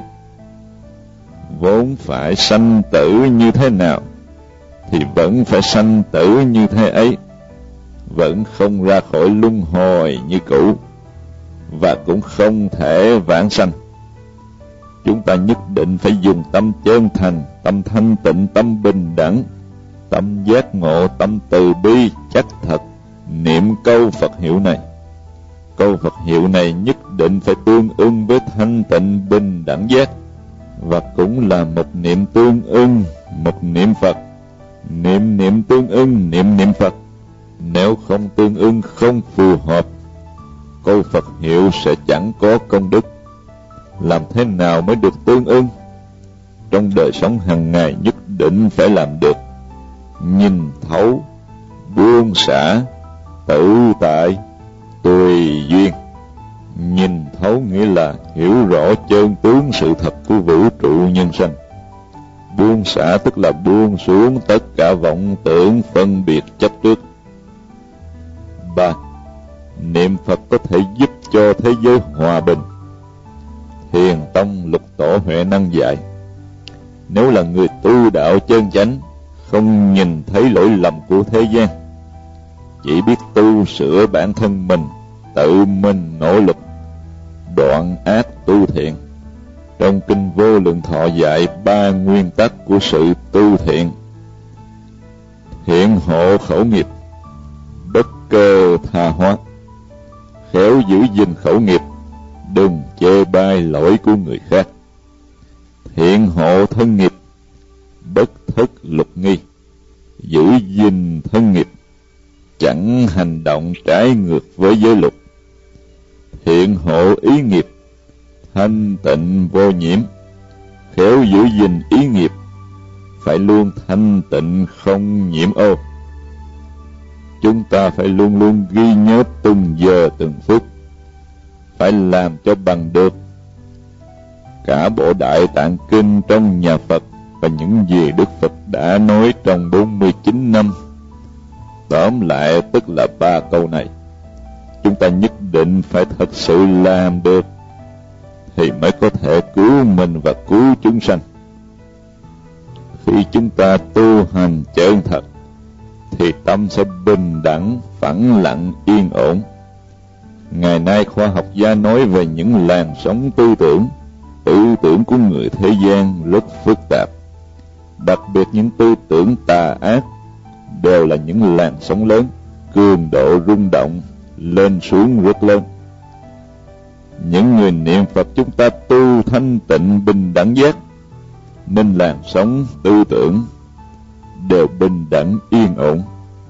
Vốn phải sanh tử như thế nào thì vẫn phải sanh tử như thế ấy, vẫn không ra khỏi luân hồi như cũ, và cũng không thể vãng sanh. Chúng ta nhất định phải dùng tâm chân thành, tâm thanh tịnh, tâm bình đẳng, tâm giác ngộ, tâm từ bi chắc thật, niệm câu Phật hiệu này. Câu Phật hiệu này nhất định phải tương ưng với thanh tịnh bình đẳng giác, và cũng là một niệm tương ưng, một niệm Phật. Niệm tương ưng, niệm Phật. Nếu không tương ưng, không phù hợp, câu Phật hiệu sẽ chẳng có công đức. Làm thế nào mới được tương ưng? Trong đời sống hàng ngày nhất định phải làm được. Nhìn thấu, buông xả, tự tại, tùy duyên. Nhìn thấu nghĩa là hiểu rõ chân tướng sự thật của vũ trụ nhân sanh. Buông xả tức là buông xuống tất cả vọng tưởng phân biệt chấp trước. 3. Niệm Phật có thể giúp cho thế giới hòa bình. Thiền Tông Lục Tổ Huệ Năng dạy, nếu là người tu đạo chân chánh, không nhìn thấy lỗi lầm của thế gian, chỉ biết tu sửa bản thân mình, tự mình nỗ lực, đoạn ác tu thiện. Trong Kinh Vô Lượng Thọ dạy 3 nguyên tắc của sự tu thiện: thiện hộ khẩu nghiệp, bất cơ tha hóa. Khéo giữ gìn khẩu nghiệp, đừng chê bai lỗi của người khác. Thiện hộ thân nghiệp, bất thất lục nghi. Giữ gìn thân nghiệp, chẳng hành động trái ngược với giới luật. Thiện hộ ý nghiệp, thanh tịnh vô nhiễm. Khéo giữ gìn ý nghiệp, phải luôn thanh tịnh không nhiễm ô. Chúng ta phải luôn luôn ghi nhớ từng giờ từng phút, phải làm cho bằng được. Cả bộ Đại Tạng Kinh trong nhà Phật và những gì Đức Phật đã nói trong 49 năm, tóm lại tức là 3 câu này. Chúng ta nhất định phải thật sự làm được thì mới có thể cứu mình và cứu chúng sanh. Khi chúng ta tu hành chân thật thì tâm sẽ bình đẳng, phẳng lặng, yên ổn. Ngày nay khoa học gia nói về những làn sóng tư tưởng của người thế gian rất phức tạp. Đặc biệt những tư tưởng tà ác đều là những làn sóng lớn, cường độ rung động, lên xuống rất lớn. Những người niệm Phật chúng ta tu thanh tịnh bình đẳng giác, nên làn sóng tư tưởng đều bình đẳng yên ổn.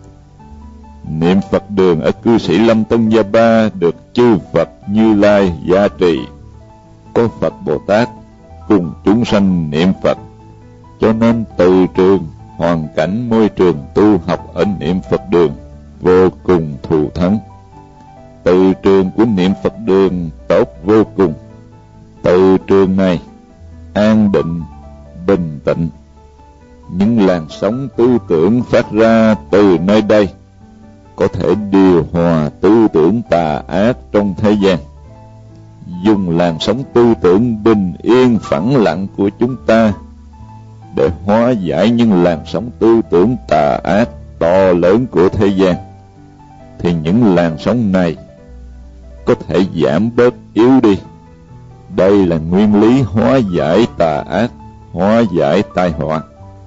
Niệm Phật đường ở cư sĩ Lâm Tân Gia Ba được chư Phật Như Lai gia trì, có Phật Bồ Tát cùng chúng sanh niệm Phật, cho nên từ trường, hoàn cảnh, môi trường tu học ở niệm Phật đường vô cùng thù thắng. Từ trường của niệm Phật đường tốt vô cùng. Từ trường này an định, bình tĩnh. Những làn sóng tư tưởng phát ra từ nơi đây có thể điều hòa tư tưởng tà ác trong thế gian. Dùng làn sóng tư tưởng bình yên phẳng lặng của chúng ta để hóa giải những làn sóng tư tưởng tà ác to lớn của thế gian, thì những làn sóng này có thể giảm bớt yếu đi. Đây là nguyên lý hóa giải tà ác, hóa giải tai họa.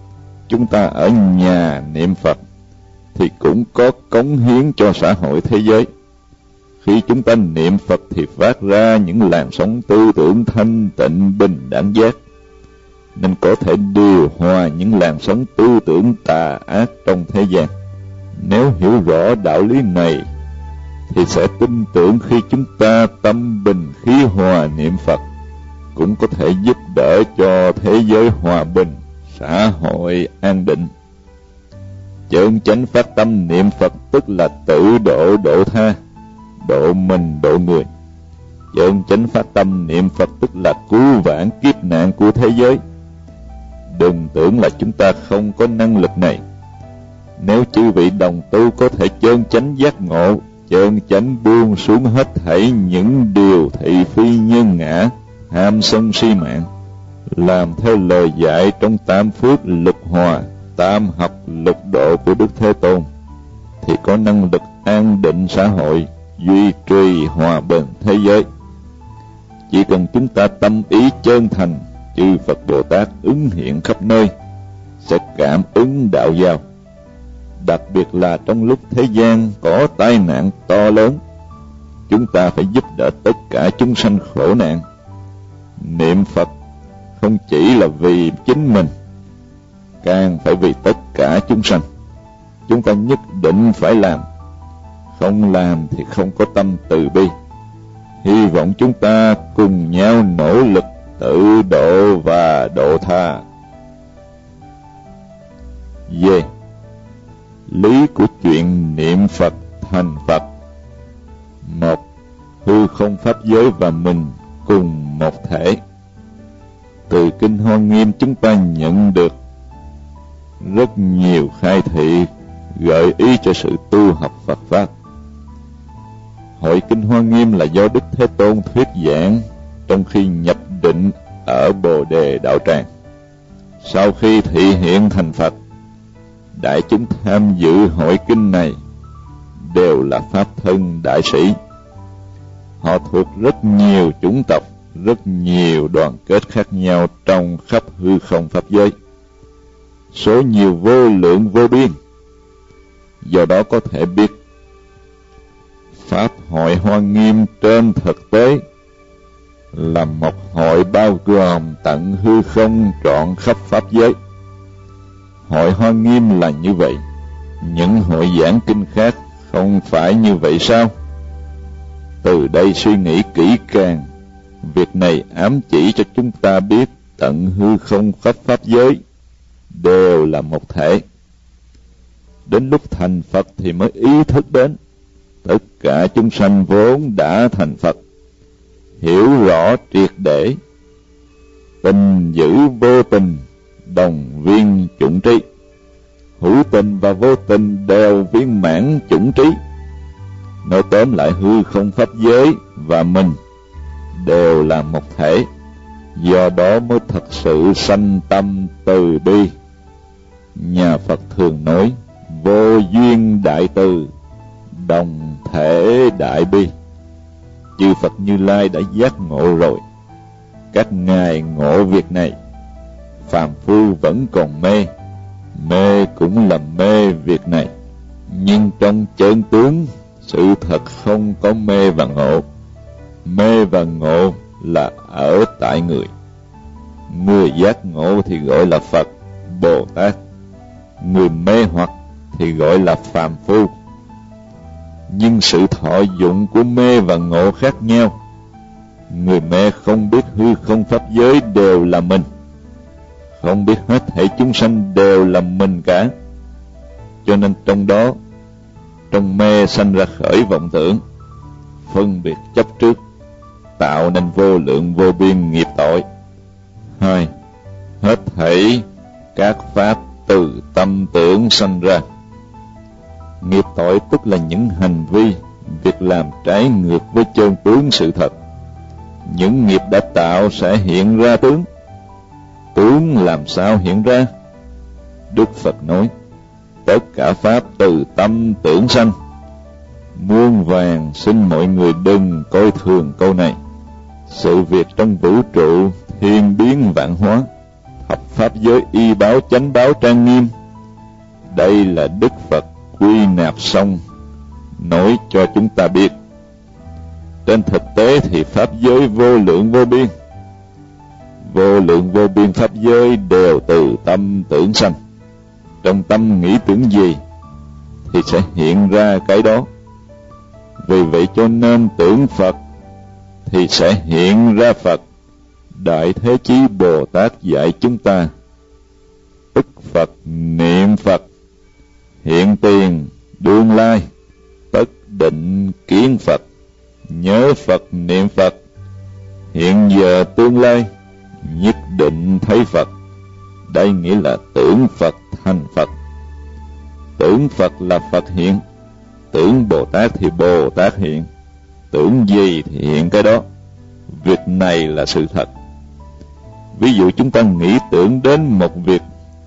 chúng ta ở nhà niệm Phật thì cũng có cống hiến cho xã hội thế giới. Khi chúng ta niệm Phật thì phát ra những làn sóng tư tưởng thanh tịnh bình đẳng giác, nên có thể điều hòa những làn sóng tư tưởng tà ác trong thế gian. Nếu hiểu rõ đạo lý này thì sẽ tin tưởng khi chúng ta tâm bình khí hòa niệm Phật cũng có thể giúp đỡ cho thế giới hòa bình, xã hội an định. Chân chánh phát tâm niệm Phật tức là tự độ độ tha, độ mình độ người. Chân chánh phát tâm niệm Phật tức là cứu vãn kiếp nạn của thế giới. Đừng tưởng là chúng ta không có năng lực này. Nếu chư vị đồng tu có thể chân chánh giác ngộ, chân chánh buông xuống hết thảy những điều thị phi nhân ngã, ham sân si mạng, làm theo lời dạy trong tam phước lục hòa, tam học lục độ của Đức Thế Tôn, thì có năng lực an định xã hội, duy trì hòa bình thế giới. Chỉ cần chúng ta tâm ý chân thành, chư Phật Bồ Tát ứng hiện khắp nơi, sẽ cảm ứng đạo giao. Đặc biệt là trong lúc thế gian có tai nạn to lớn, chúng ta phải giúp đỡ tất cả chúng sanh khổ nạn. Niệm Phật không chỉ là vì chính mình, càng phải vì tất cả chúng sanh. Chúng ta nhất định phải làm, không làm thì không có tâm từ bi. Hy vọng chúng ta cùng nhau nỗ lực tự độ và độ tha. Về lý của chuyện niệm Phật thành Phật. 1. Hư không pháp giới và mình cùng một thể. Từ Kinh Hoa Nghiêm chúng ta nhận được rất nhiều khai thị gợi ý cho sự tu học Phật Pháp. Hội Kinh Hoa Nghiêm là do Đức Thế Tôn thuyết giảng trong khi nhập định ở Bồ Đề Đạo Tràng. Sau khi thị hiện thành Phật, đại chúng tham dự hội kinh này đều là Pháp thân đại sĩ. Họ thuộc rất nhiều chủng tộc, rất nhiều đoàn kết khác nhau trong khắp hư không pháp giới, số nhiều vô lượng vô biên. Do đó có thể biết Pháp hội Hoa Nghiêm trên thực tế là một hội bao gồm tận hư không trọn khắp pháp giới. Hội Hoa Nghiêm là như vậy, những hội giảng kinh khác không phải như vậy sao? Từ đây suy nghĩ kỹ càng, việc này ám chỉ cho chúng ta biết tận hư không khắp pháp giới đều là một thể. Đến lúc thành Phật thì mới ý thức đến tất cả chúng sanh vốn đã thành Phật, hiểu rõ triệt để, tình giữ vô tình, đồng viên chủng trí. Hữu tình và vô tình đều viên mãn chủng trí. Nói tóm lại, hư không pháp giới và mình đều là một thể. Do đó mới thật sự sanh tâm từ bi. Nhà Phật thường nói vô duyên đại từ, đồng thể đại bi. Chư Phật Như Lai đã giác ngộ rồi, các ngài ngộ việc này. Phàm phu vẫn còn mê, mê cũng là mê việc này. Nhưng trong chân tướng, sự thật không có mê và ngộ. Mê và ngộ là ở tại người. Người giác ngộ thì gọi là Phật, Bồ Tát. Người mê hoặc thì gọi là phàm phu. Nhưng sự thọ dụng của mê và ngộ khác nhau. Người mê không biết hư không pháp giới đều là mình, không biết hết thảy chúng sanh đều là mình cả. Cho nên trong mê sanh ra khởi vọng tưởng, phân biệt chấp trước, tạo nên vô lượng vô biên nghiệp tội. 2. Hết thảy các pháp từ tâm tưởng sanh ra. Nghiệp tội tức là những hành vi, việc làm trái ngược với chân tướng sự thật. Những nghiệp đã tạo sẽ hiện ra tướng. Tướng làm sao hiện ra? Đức Phật nói, tất cả pháp từ tâm tưởng sanh. Muôn vàng xin mọi người đừng coi thường câu này. Sự việc trong vũ trụ thiên biến vạn hóa, học pháp giới y báo chánh báo trang nghiêm. Đây là Đức Phật quy nạp xong nói cho chúng ta biết. Trên thực tế thì pháp giới vô lượng vô biên. Vô lượng vô biên pháp giới đều từ tâm tưởng sanh. Trong tâm nghĩ tưởng gì thì sẽ hiện ra cái đó. Vì vậy cho nên tưởng Phật thì sẽ hiện ra Phật. Đại Thế Chí Bồ Tát dạy chúng ta: tức Phật niệm Phật, hiện tiền đương lai, tất định kiến Phật. Nhớ Phật niệm Phật, hiện giờ tương lai, nhất định thấy Phật. Đây nghĩa là tưởng Phật thành Phật. Tưởng Phật là Phật hiện, tưởng Bồ Tát thì Bồ Tát hiện. Tưởng gì thì hiện cái đó. Việc này là sự thật. Ví dụ chúng ta nghĩ tưởng đến một việc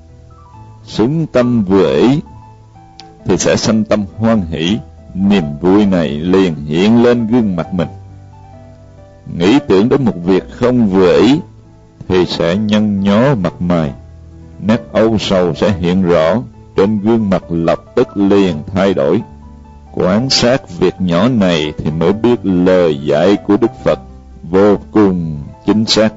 xứng tâm vừa ý thì sẽ sanh tâm hoan hỷ. Niềm vui này liền hiện lên gương mặt mình. Nghĩ tưởng đến một việc không vừa ý thì sẽ nhăn nhó mặt mày. Nét âu sầu sẽ hiện rõ, trên gương mặt lập tức liền thay đổi. Quan sát việc nhỏ này thì mới biết lời dạy của Đức Phật vô cùng chính xác.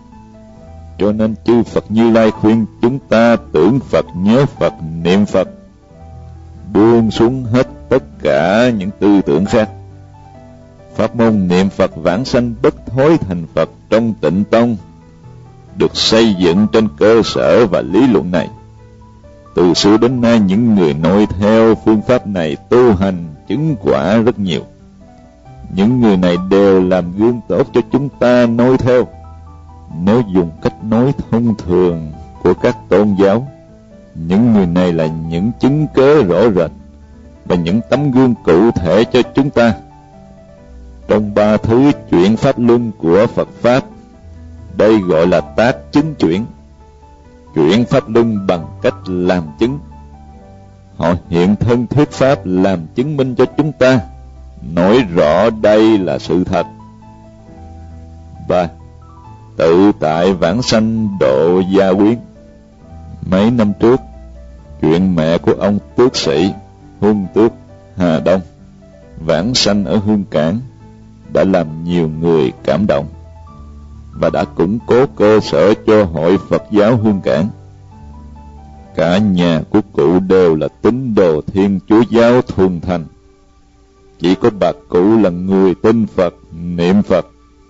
Cho nên chư Phật Như Lai khuyên chúng ta tưởng Phật, nhớ Phật, niệm Phật, buông xuống hết tất cả những tư tưởng khác. Pháp môn niệm Phật vãng sanh bất thối thành Phật trong Tịnh Tông được xây dựng trên cơ sở và lý luận này. Từ xưa đến nay, những người noi theo phương pháp này tu hành chứng quả rất nhiều. Những người này đều làm gương tốt cho chúng ta noi theo. Nếu dùng cách nói thông thường của các tôn giáo, những người này là những chứng cớ rõ rệt và những tấm gương cụ thể cho chúng ta. Trong ba thứ chuyển pháp luân của Phật Pháp, đây gọi là tác chứng chuyển. Chuyển pháp luân bằng cách làm chứng. Họ hiện thân thuyết pháp làm chứng minh cho chúng ta, nói rõ đây là sự thật. 3. Tự tại vãng sanh độ gia quyến. Mấy năm trước, chuyện mẹ của ông tước sĩ Huân Tước Hà Đông vãng sanh ở Hương Cảng đã làm nhiều người cảm động và đã củng cố cơ sở cho Hội Phật giáo Hương Cảng. Cả nhà của cụ đều là tín đồ Thiên Chúa giáo thuần thành. Chỉ có bà cụ là người tin Phật, niệm Phật.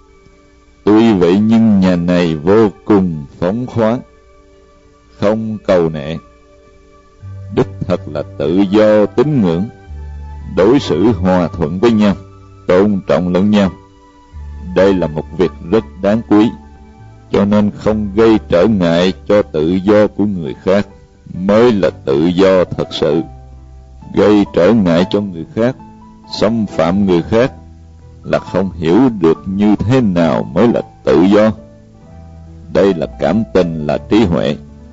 Tuy vậy nhưng nhà này vô cùng phóng khoáng, không cầu nệ. Đích thật là tự do tín ngưỡng, đối xử hòa thuận với nhau, tôn trọng lẫn nhau. Đây là một việc rất đáng quý, cho nên không gây trở ngại cho tự do của người khác mới là tự do thật sự. Gây trở ngại cho người khác, xâm phạm người khác là không hiểu được như thế nào mới là tự do. Đây là cảm tình, là trí huệ.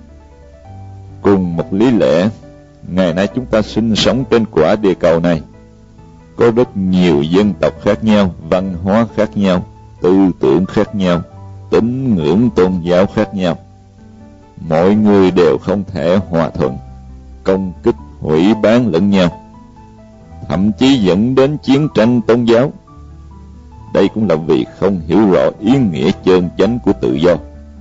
Cùng một lý lẽ, ngày nay chúng ta sinh sống trên quả địa cầu này, có rất nhiều dân tộc khác nhau, văn hóa khác nhau, tư tưởng khác nhau, tín ngưỡng tôn giáo khác nhau. Mọi người đều không thể hòa thuận, công kích, hủy bán lẫn nhau, thậm chí dẫn đến chiến tranh tôn giáo. Đây cũng là vì không hiểu rõ ý nghĩa chân chánh của tự do.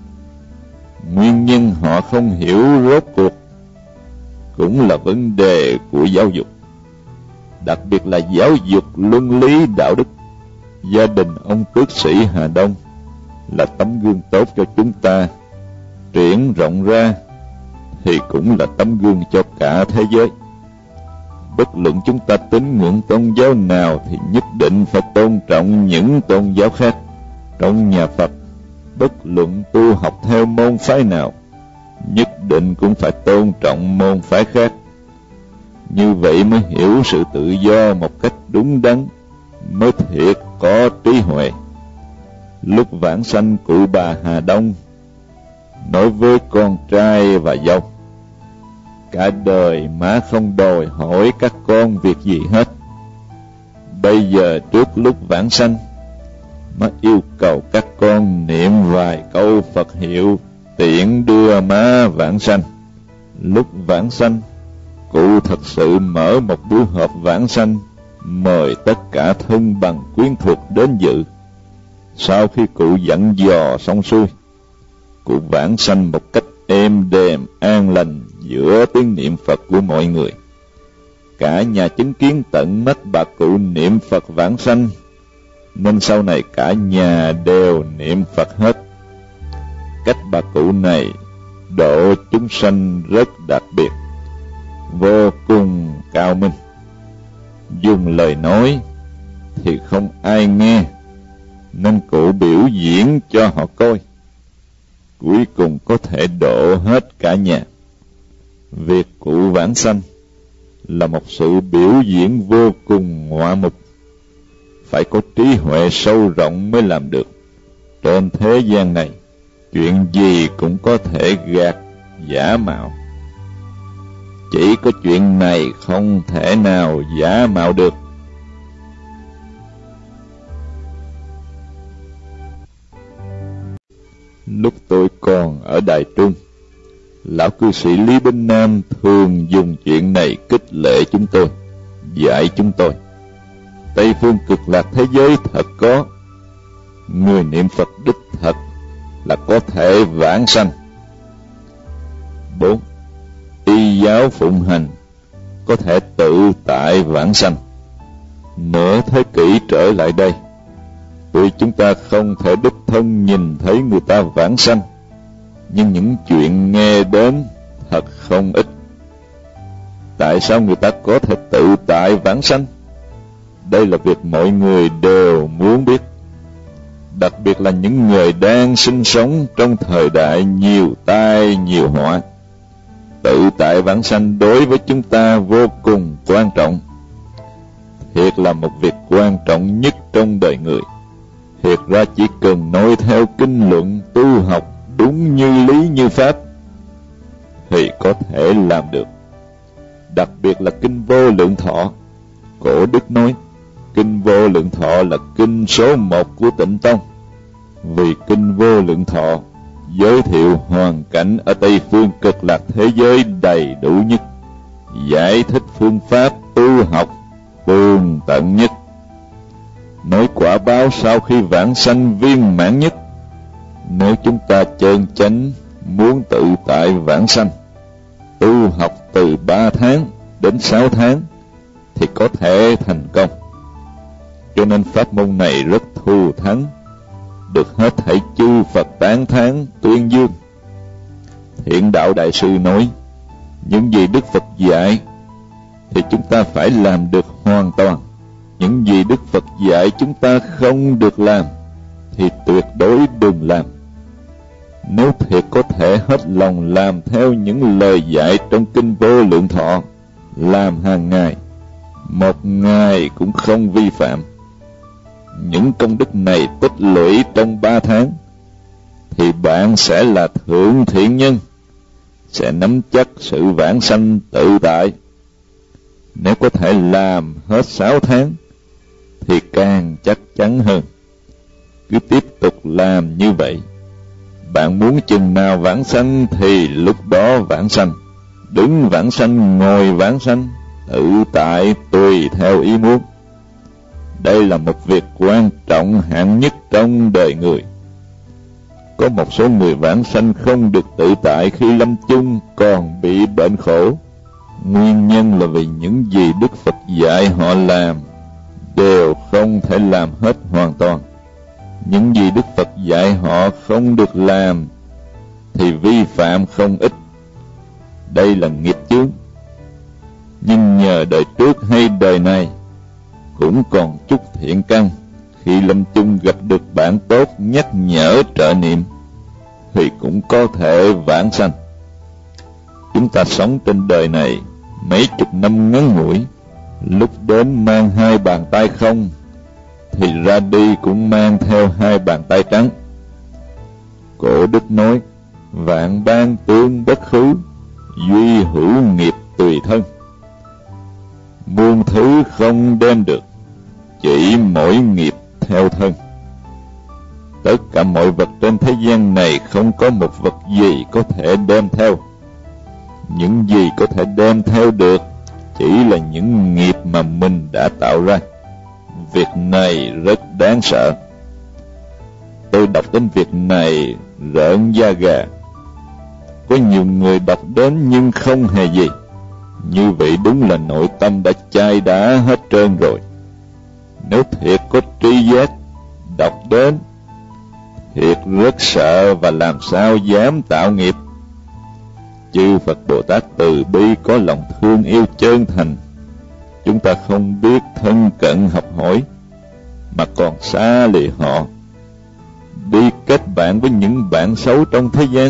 Nguyên nhân họ không hiểu rốt cuộc cũng là vấn đề của giáo dục, đặc biệt là giáo dục luân lý đạo đức. Gia đình ông tước sĩ Hà Đông là tấm gương tốt cho chúng ta. Triển rộng ra thì cũng là tấm gương cho cả thế giới. Bất luận chúng ta tín ngưỡng tôn giáo nào thì nhất định phải tôn trọng những tôn giáo khác. Trong nhà Phật, bất luận tu học theo môn phái nào, nhất định cũng phải tôn trọng môn phái khác. Như vậy mới hiểu sự tự do một cách đúng đắn, mới thiệt có trí huệ. Lúc vãng sanh, cụ bà Hà Đông nói với con trai và dâu: cả đời má không đòi hỏi các con việc gì hết. Bây giờ trước lúc vãng sanh, má yêu cầu các con niệm vài câu Phật hiệu tiện đưa má vãng sanh. Lúc vãng sanh, cụ thật sự mở một buổi họp vãng sanh, mời tất cả thân bằng quyến thuộc đến dự. Sau khi cụ dặn dò xong xuôi, cụ vãng sanh một cách êm đềm an lành giữa tiếng niệm Phật của mọi người. Cả nhà chứng kiến tận mắt bà cụ niệm Phật vãng sanh, nên sau này cả nhà đều niệm Phật hết. Cách bà cụ này độ chúng sanh rất đặc biệt, vô cùng cao minh. Dùng lời nói thì không ai nghe, nên cụ biểu diễn cho họ coi, cuối cùng có thể độ hết cả nhà. Việc cụ vãng sanh là một sự biểu diễn vô cùng ngoạn mục, phải có trí huệ sâu rộng mới làm được. Trên thế gian này, chuyện gì cũng có thể gạt giả mạo, chỉ có chuyện này không thể nào giả mạo được. Lúc tôi còn ở Đài Trung, lão cư sĩ Lý Binh Nam thường dùng chuyện này khích lệ chúng tôi, dạy chúng tôi. Tây phương cực lạc thế giới thật có, người niệm Phật đích thật là có thể vãng sanh. 4. Y giáo phụng hành có thể tự tại vãng sanh. Nửa thế kỷ trở lại đây, tuy chúng ta không thể đích thân nhìn thấy người ta vãng sanh, nhưng những chuyện nghe đến thật không ít. Tại sao người ta có thể tự tại vãng sanh? Đây là việc mọi người đều muốn biết, đặc biệt là những người đang sinh sống trong thời đại nhiều tai nhiều họa. Tự tại vãng sanh đối với chúng ta vô cùng quan trọng. Thiệt là một việc quan trọng nhất trong đời người. Thiệt ra chỉ cần nói theo kinh luận tu học đúng như lý như pháp thì có thể làm được. Đặc biệt là kinh Vô Lượng Thọ. Cổ Đức nói kinh Vô Lượng Thọ là kinh số 1 của Tịnh Tông, vì kinh Vô Lượng Thọ giới thiệu hoàn cảnh ở Tây phương cực lạc thế giới đầy đủ nhất, giải thích phương pháp tu học tường tận nhất, nói quả báo sau khi vãng sanh viên mãn nhất. Nếu chúng ta chân chánh muốn tự tại vãng sanh, tu học từ 3 tháng đến 6 tháng thì có thể thành công. Cho nên pháp môn này rất thù thắng, được hết thảy chư Phật tán thán tuyên dương. Thiện Đạo Đại Sư nói, những gì Đức Phật dạy thì chúng ta phải làm được hoàn toàn. Những gì Đức Phật dạy chúng ta không được làm thì tuyệt đối đừng làm. Nếu thiệt có thể hết lòng làm theo những lời dạy trong kinh Vô Lượng Thọ, làm hàng ngày, một ngày cũng không vi phạm, những công đức này tích lũy trong 3 tháng, thì bạn sẽ là thượng thiện nhân, sẽ nắm chắc sự vãng sanh tự tại. Nếu có thể làm hết 6 tháng, thì càng chắc chắn hơn. Cứ tiếp tục làm như vậy. Bạn muốn chừng nào vãng sanh thì lúc đó vãng sanh. Đứng vãng sanh, ngồi vãng sanh, tự tại tùy theo ý muốn. Đây là một việc quan trọng hạng nhất trong đời người. Có một số người vãng sanh không được tự tại khi lâm chung còn bị bệnh khổ. Nguyên nhân là vì những gì Đức Phật dạy họ làm đều không thể làm hết hoàn toàn. Những gì Đức Phật dạy họ không được làm thì vi phạm không ít. Đây là nghiệp chướng. Nhưng nhờ đời trước hay đời này cũng còn chút thiện căn, khi lâm chung gặp được bạn tốt nhắc nhở trợ niệm thì cũng có thể vãng sanh. Chúng ta sống trên đời này mấy chục năm ngắn ngủi, lúc đến mang 2 bàn tay không thì ra đi cũng mang theo 2 bàn tay trắng. Cổ Đức nói, vạn ban tương bất khứ, duy hữu nghiệp tùy thân. Muôn thứ không đem được, chỉ mỗi nghiệp theo thân. Tất cả mọi vật trên thế gian này không có một vật gì có thể đem theo. Những gì có thể đem theo được chỉ là những nghiệp mà mình đã tạo ra. Việc này rất đáng sợ. Tôi đọc đến việc này rợn da gà. Có nhiều người đọc đến nhưng không hề gì. Như vậy đúng là nội tâm đã chai đá hết trơn rồi. Nếu thiệt có tri giác, đọc đến thiệt rất sợ và làm sao dám tạo nghiệp. Chư Phật Bồ Tát từ bi có lòng thương yêu chân thành. Chúng ta không biết thân cận học hỏi, mà còn xa lìa họ, đi kết bạn với những bạn xấu trong thế gian.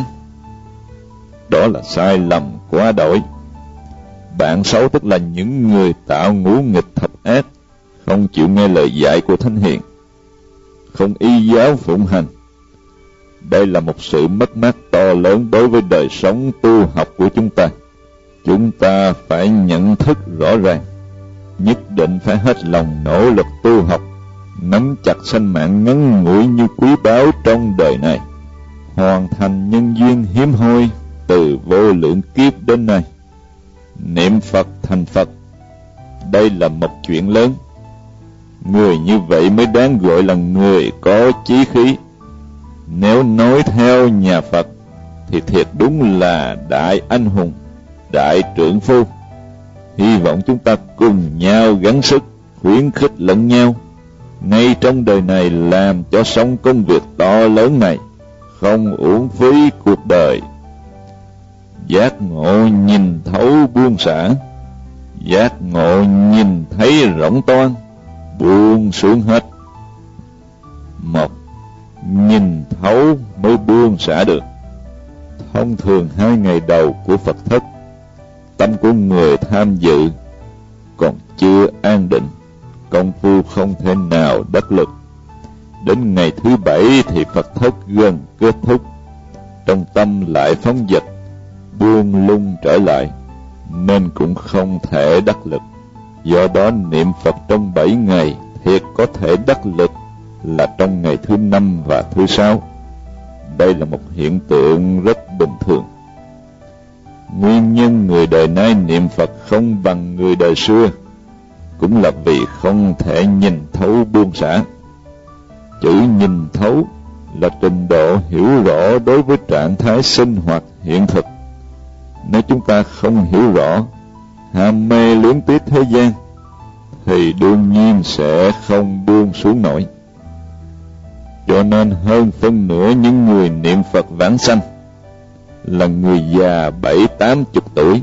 Đó là sai lầm quá đổi. Bạn xấu tức là những người tạo ngũ nghịch thập ác, không chịu nghe lời dạy của Thánh Hiền, không y giáo phụng hành. Đây là một sự mất mát to lớn đối với đời sống tu học của chúng ta. Chúng ta phải nhận thức rõ ràng, nhất định phải hết lòng nỗ lực tu học, nắm chặt sanh mạng ngắn ngủi như quý báu trong đời này, hoàn thành nhân duyên hiếm hoi từ vô lượng kiếp đến nay. Niệm Phật thành Phật, đây là một chuyện lớn. Người như vậy mới đáng gọi là người có chí khí. Nếu nói theo nhà Phật thì thiệt đúng là đại anh hùng, đại trượng phu. Hy vọng chúng ta cùng nhau gắng sức, khuyến khích lẫn nhau, ngay trong đời này làm cho xong công việc to lớn này, không uổng phí cuộc đời. Giác ngộ nhìn thấu buông xả, giác ngộ nhìn thấy rộng toan, buông xuống hết. Một, nhìn thấu mới buông xả được. Thông thường 2 ngày đầu của Phật thất, tâm của người tham dự còn chưa an định, công phu không thể nào đắc lực. Đến ngày thứ 7 thì Phật thất gần kết thúc, trong tâm lại phóng dật, buông lung trở lại, nên cũng không thể đắc lực. Do đó niệm Phật trong 7 ngày thiệt có thể đắc lực là trong ngày thứ 5 và thứ 6. Đây là một hiện tượng rất bình thường. Nguyên nhân người đời nay niệm Phật không bằng người đời xưa cũng là vì không thể nhìn thấu buông xả. Chữ nhìn thấu là trình độ hiểu rõ đối với trạng thái sinh hoạt hiện thực. Nếu chúng ta không hiểu rõ, ham mê luyến tiếc thế gian, thì đương nhiên sẽ không buông xuống nổi. Cho nên hơn phân nửa những người niệm Phật vãng sanh là người già 70-80 tuổi,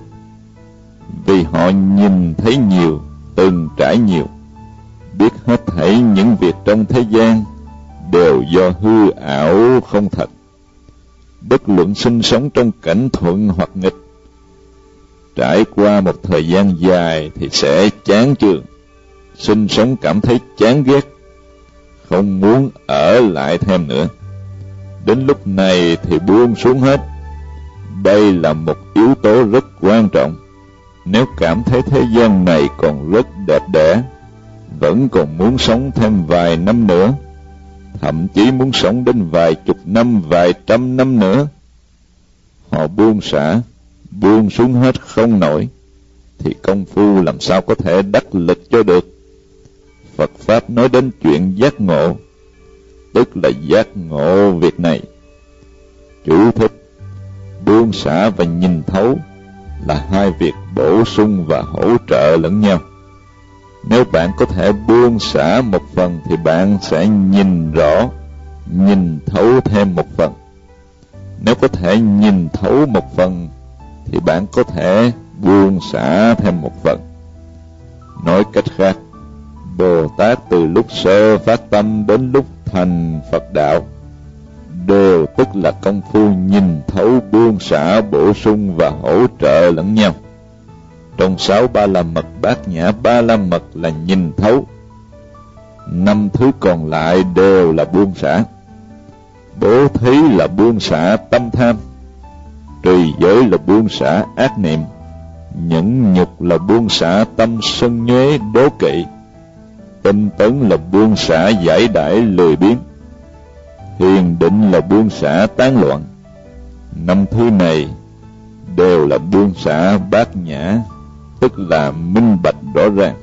vì họ nhìn thấy nhiều, từng trải nhiều, biết hết thảy những việc trong thế gian đều do hư ảo không thật. Bất luận sinh sống trong cảnh thuận hoặc nghịch, trải qua một thời gian dài thì sẽ chán chường, sinh sống cảm thấy chán ghét, không muốn ở lại thêm nữa. Đến lúc này thì buông xuống hết. Đây là một yếu tố rất quan trọng. Nếu cảm thấy thế gian này còn rất đẹp đẽ, vẫn còn muốn sống thêm vài năm nữa, thậm chí muốn sống đến vài chục năm, vài trăm năm nữa, họ buông xả, buông xuống hết không nổi, thì công phu làm sao có thể đắc lực cho được. Phật Pháp nói đến chuyện giác ngộ, tức là giác ngộ việc này. Chú thích: buông xả và nhìn thấu là hai việc bổ sung và hỗ trợ lẫn nhau. Nếu bạn có thể buông xả một phần thì bạn sẽ nhìn rõ, nhìn thấu thêm một phần. Nếu có thể nhìn thấu một phần thì bạn có thể buông xả thêm một phần. Nói cách khác, Bồ Tát từ lúc sơ phát tâm đến lúc thành Phật đạo đều tức là công phu nhìn thấu, buông xả, bổ sung và hỗ trợ lẫn nhau. Trong 6 ba la mật, bát nhã ba la mật là nhìn thấu, 5 thứ còn lại đều là buông xả. Bố thí là buông xả tâm tham, trì giới là buông xả ác niệm, nhẫn nhục là buông xả tâm sân nhuế đố kỵ, tinh tấn là buông xả giải đãi lười biếng. thiền định là buông xả tán loạn. 5 thứ này đều là buông xả bát nhã, tức là minh bạch rõ ràng.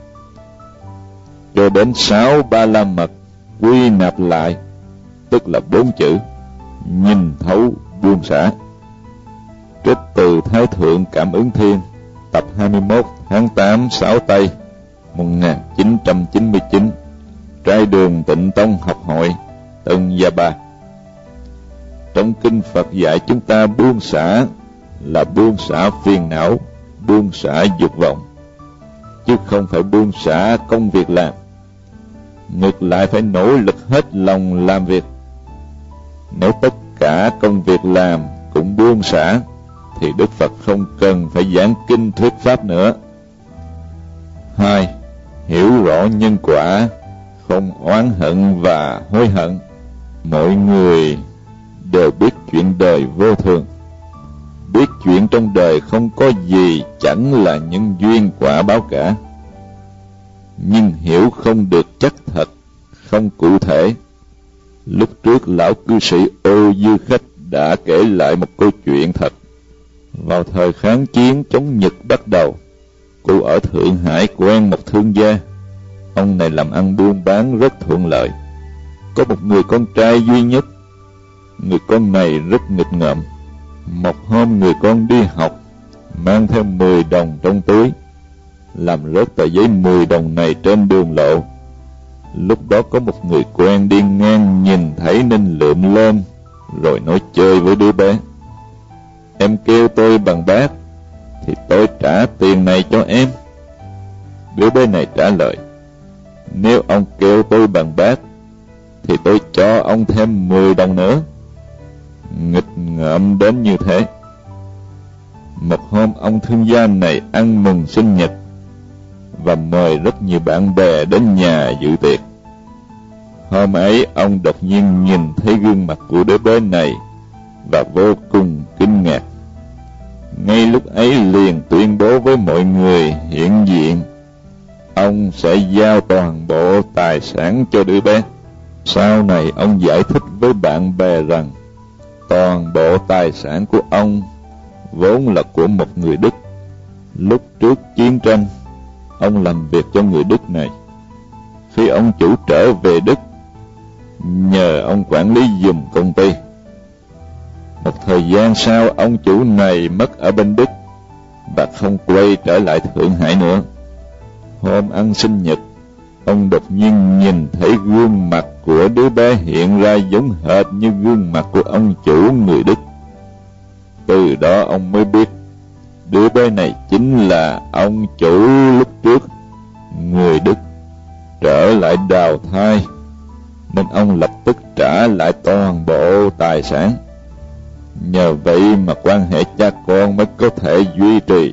Cho đến 6 ba la mật quy nạp lại, tức là 4 chữ nhìn thấu buông xả. Trích từ Thái Thượng Cảm Ứng Thiên, tập 21, tháng 8, 6 Tây 1999, Trai Đường Tịnh Tông Học Hội, Tân Gia Ba. Trong kinh Phật dạy chúng ta buông xả là buông xả phiền não, buông xả dục vọng, chứ không phải buông xả công việc làm. Ngược lại phải nỗ lực hết lòng làm việc. Nếu tất cả công việc làm cũng buông xả, thì Đức Phật không cần phải giảng kinh thuyết pháp nữa. 2. Hiểu rõ nhân quả, không oán hận và hối hận. Mọi người đều biết chuyện đời vô thường, biết chuyện trong đời không có gì chẳng là nhân duyên quả báo cả, nhưng hiểu không được chắc thật, không cụ thể. Lúc trước lão cư sĩ Ô Dư Khách đã kể lại một câu chuyện thật. Vào thời kháng chiến chống Nhật bắt đầu, cô ở Thượng Hải quen một thương gia. Ông này làm ăn buôn bán rất thuận lợi, có một người con trai duy nhất. Người con này rất nghịch ngợm. Một hôm người con đi học, mang theo 10 đồng trong túi, làm rớt tờ giấy 10 đồng này trên đường lộ. Lúc đó có một người quen đi ngang nhìn thấy nên lượm lên, rồi nói chơi với đứa bé: "Em kêu tôi bằng bác, thì tôi trả tiền này cho em." Đứa bé này trả lời: "Nếu ông kêu tôi bằng bác, thì tôi cho ông thêm 10 đồng nữa." Nghịch ngợm đến như thế. Một hôm ông thương gia này ăn mừng sinh nhật và mời rất nhiều bạn bè đến nhà dự tiệc. Hôm ấy ông đột nhiên nhìn thấy gương mặt của đứa bé này và vô cùng kinh ngạc. Ngay lúc ấy liền tuyên bố với mọi người hiện diện, ông sẽ giao toàn bộ tài sản cho đứa bé. Sau này ông giải thích với bạn bè rằng toàn bộ tài sản của ông vốn là của một người Đức. Lúc trước chiến tranh, ông làm việc cho người Đức này. Khi ông chủ trở về Đức, nhờ ông quản lý giùm công ty. Một thời gian sau, ông chủ này mất ở bên Đức và không quay trở lại Thượng Hải nữa. Hôm ăn sinh nhật, ông đột nhiên nhìn thấy gương mặt của đứa bé hiện ra giống hệt như gương mặt của ông chủ người Đức. Từ đó ông mới biết đứa bé này chính là ông chủ lúc trước, người Đức, trở lại đào thai, nên ông lập tức trả lại toàn bộ tài sản. Nhờ vậy mà quan hệ cha con mới có thể duy trì.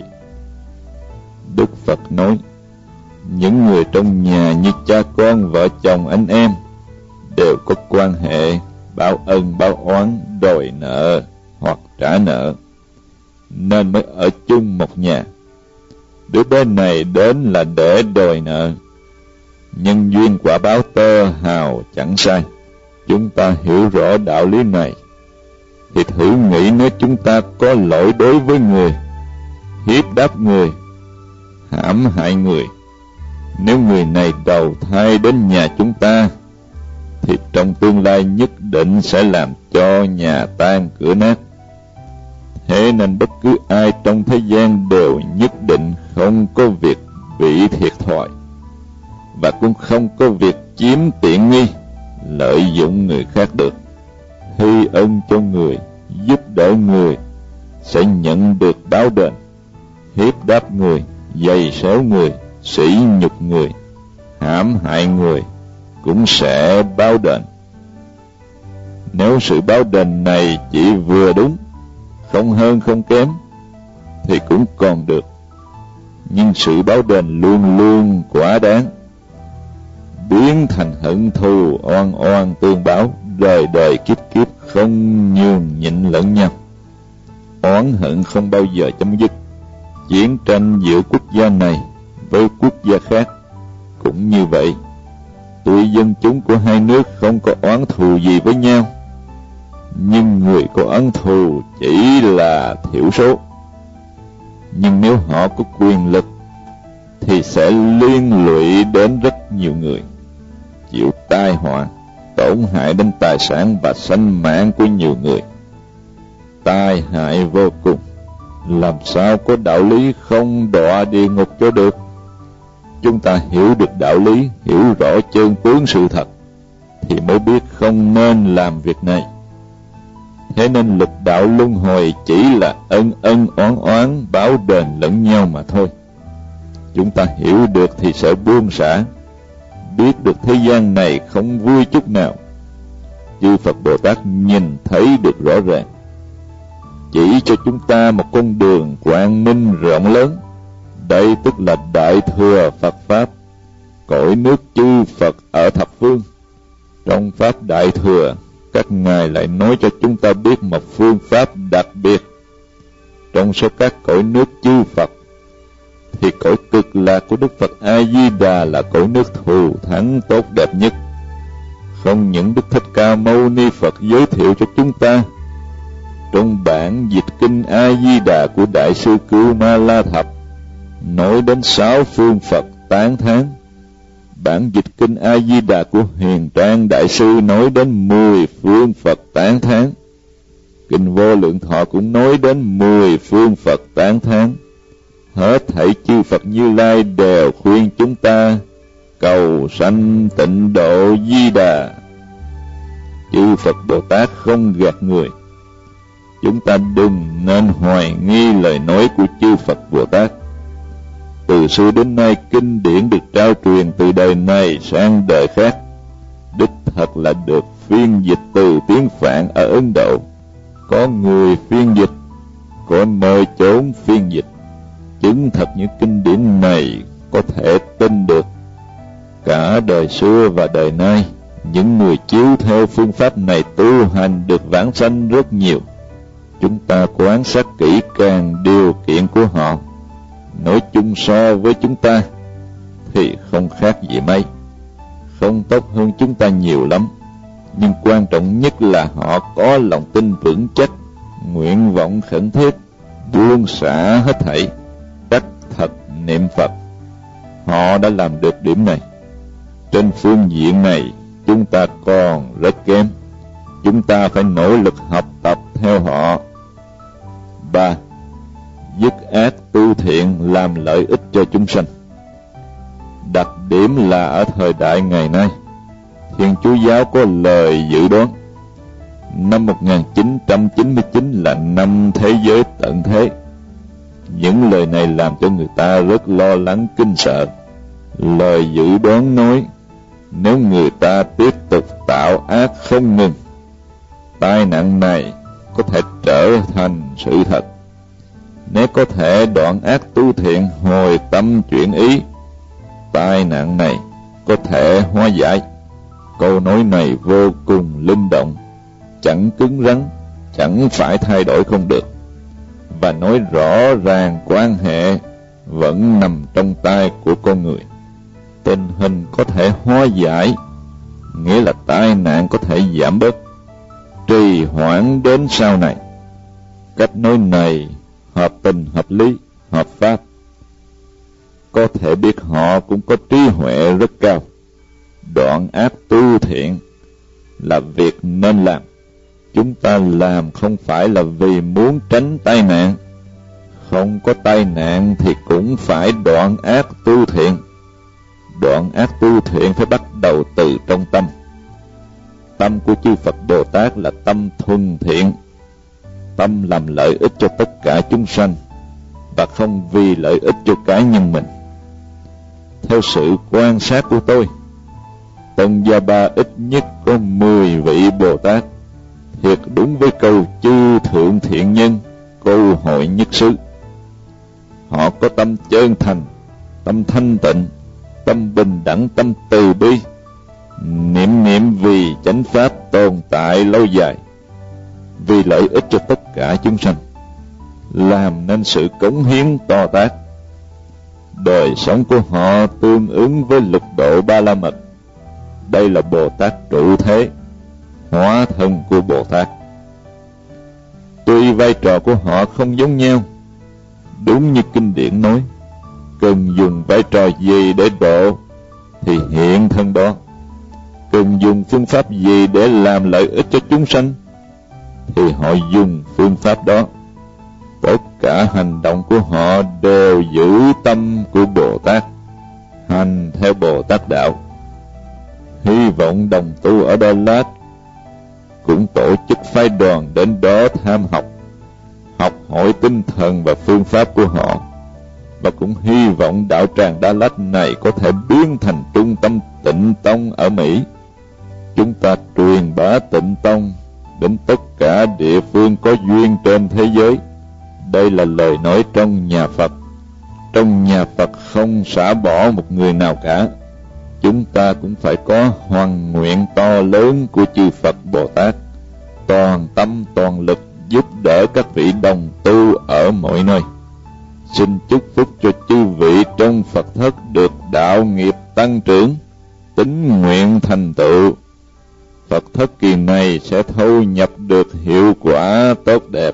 Đức Phật nói, những người trong nhà như cha con, vợ chồng, anh em đều có quan hệ báo ân báo oán, đòi nợ hoặc trả nợ, nên mới ở chung một nhà. Đứa bé này đến là để đòi nợ. Nhân duyên quả báo tơ hào chẳng sai. Chúng ta hiểu rõ đạo lý này thì thử nghĩ, nếu chúng ta có lỗi đối với người, hiếp đáp người, hãm hại người, nếu người này đầu thai đến nhà chúng ta, thì trong tương lai nhất định sẽ làm cho nhà tan cửa nát. Thế nên bất cứ ai trong thế gian đều nhất định không có việc bị thiệt thòi, và cũng không có việc chiếm tiện nghi, lợi dụng người khác được. Thi ân cho người, giúp đỡ người sẽ nhận được báo đền. Hiếp đáp người, giày xéo người, sỉ nhục người, hãm hại người cũng sẽ báo đền. Nếu sự báo đền này chỉ vừa đúng, không hơn không kém, thì cũng còn được. Nhưng sự báo đền luôn luôn quá đáng, biến thành hận thù oan oan tương báo, đời đời kiếp kiếp không nhường nhịn lẫn nhau. Oán hận không bao giờ chấm dứt. Chiến tranh giữa quốc gia này với quốc gia khác cũng như vậy. Tuy dân chúng của hai nước không có oán thù gì với nhau, nhưng người có oán thù chỉ là thiểu số. Nhưng nếu họ có quyền lực thì sẽ liên lụy đến rất nhiều người, chịu tai họa, tổn hại đến tài sản và sinh mạng của nhiều người. Tai hại vô cùng, làm sao có đạo lý không đọa địa ngục cho được. Chúng ta hiểu được đạo lý, hiểu rõ chân tướng sự thật, thì mới biết không nên làm việc này. Thế nên lực đạo luân hồi chỉ là ân ân oán oán báo đền lẫn nhau mà thôi. Chúng ta hiểu được thì sẽ buông xả, biết được thế gian này không vui chút nào. Chư Phật Bồ Tát nhìn thấy được rõ ràng, chỉ cho chúng ta một con đường quang minh rộng lớn. Đây tức là Đại Thừa Phật Pháp, cõi nước chư Phật ở thập phương. Trong Pháp Đại Thừa, các ngài lại nói cho chúng ta biết một phương pháp đặc biệt. Trong số các cõi nước chư Phật, thì cõi cực lạc của Đức Phật A-di-đà là cõi nước thù thắng tốt đẹp nhất. Không những Đức Thích Ca Mâu Ni Phật giới thiệu cho chúng ta, trong bản dịch kinh A-di-đà của Đại sư Cưu Ma La Thập nói đến 6 phương Phật tán thán. Bản dịch kinh A-di-đà của Huyền Trang Đại sư nói đến 10 phương Phật tán thán. Kinh Vô Lượng Thọ cũng nói đến 10 phương Phật tán thán. Hết thảy chư Phật Như Lai đều khuyên chúng ta cầu sanh tịnh độ Di Đà. Chư Phật Bồ Tát không gạt người. Chúng ta đừng nên hoài nghi lời nói của chư Phật Bồ Tát. Từ xưa đến nay, kinh điển được trao truyền từ đời này sang đời khác, đích thật là được phiên dịch từ tiếng Phạn ở Ấn Độ. Có người phiên dịch, có nơi chốn phiên dịch, chứng thật những kinh điển này có thể tin được. Cả đời xưa và đời nay, những người chiếu theo phương pháp này tu hành được vãng sanh rất nhiều. Chúng ta quan sát kỹ càng điều kiện của họ, nói chung so với chúng ta thì không khác gì mấy, không tốt hơn chúng ta nhiều lắm. Nhưng quan trọng nhất là họ có lòng tin vững chắc, nguyện vọng khẩn thiết, buông xả hết thảy, đắc thật niệm Phật. Họ đã làm được điểm này. Trên phương diện này, chúng ta còn rất kém. Chúng ta phải nỗ lực học tập theo họ. 3. Dứt ác tu thiện, làm lợi ích cho chúng sanh. Đặc điểm là ở thời đại ngày nay, Thiên Chúa Giáo có lời dự đoán năm 1999 là năm thế giới tận thế. Những lời này làm cho người ta rất lo lắng kinh sợ. Lời dự đoán nói, nếu người ta tiếp tục tạo ác không ngừng, tai nạn này có thể trở thành sự thật. Nếu có thể đoạn ác tu thiện, hồi tâm chuyển ý, tai nạn này có thể hóa giải. Câu nói này vô cùng linh động, chẳng cứng rắn, chẳng phải thay đổi không được, và nói rõ ràng quan hệ vẫn nằm trong tay của con người. Tình hình có thể hóa giải, nghĩa là tai nạn có thể giảm bớt, trì hoãn đến sau này. Cách nói này hợp tình, hợp lý, hợp pháp. Có thể biết họ cũng có trí huệ rất cao. Đoạn ác tu thiện là việc nên làm. Chúng ta làm không phải là vì muốn tránh tai nạn. Không có tai nạn thì cũng phải đoạn ác tu thiện. Đoạn ác tu thiện phải bắt đầu từ trong tâm. Tâm của chư Phật Bồ Tát là tâm thuần thiện, tâm làm lợi ích cho tất cả chúng sanh, và không vì lợi ích cho cá nhân mình. Theo sự quan sát của tôi, Tân Gia Ba ít nhất có 10 vị Bồ Tát thiệt đúng với câu chư thượng thiện nhân, câu hội nhất xứ. Họ có tâm chân thành, tâm thanh tịnh, tâm bình đẳng, tâm từ bi, niệm vì chánh pháp tồn tại lâu dài, vì lợi ích cho tất cả chúng sanh, làm nên sự cống hiến to tát. Đời sống của họ tương ứng với lục độ Ba La Mật, Đây là Bồ Tát trụ thế, hóa thân của Bồ Tát. Tuy vai trò của họ không giống nhau, đúng như kinh điển nói, cần dùng vai trò gì để độ thì hiện thân đó, cần dùng phương pháp gì để làm lợi ích cho chúng sanh thì họ dùng phương pháp đó. Tất cả hành động của họ đều giữ tâm của Bồ Tát, hành theo Bồ Tát đạo. Hy vọng đồng tu ở Đà Lạt cũng tổ chức phái đoàn đến đó tham học, học hỏi tinh thần và phương pháp của họ, và cũng hy vọng đạo tràng Đà Lạt này có thể biến thành trung tâm Tịnh Tông ở Mỹ. Chúng ta truyền bá Tịnh Tông đến tất cả địa phương có duyên trên thế giới. Đây là lời nói trong nhà Phật. Trong nhà Phật không xả bỏ một người nào cả. Chúng ta cũng phải có hoằng nguyện to lớn của chư Phật Bồ Tát, toàn tâm toàn lực giúp đỡ các vị đồng tu ở mọi nơi. Xin chúc phúc cho chư vị trong Phật thất được đạo nghiệp tăng trưởng, tín nguyện thành tựu. Phật thất kỳ này sẽ thu nhập được hiệu quả tốt đẹp.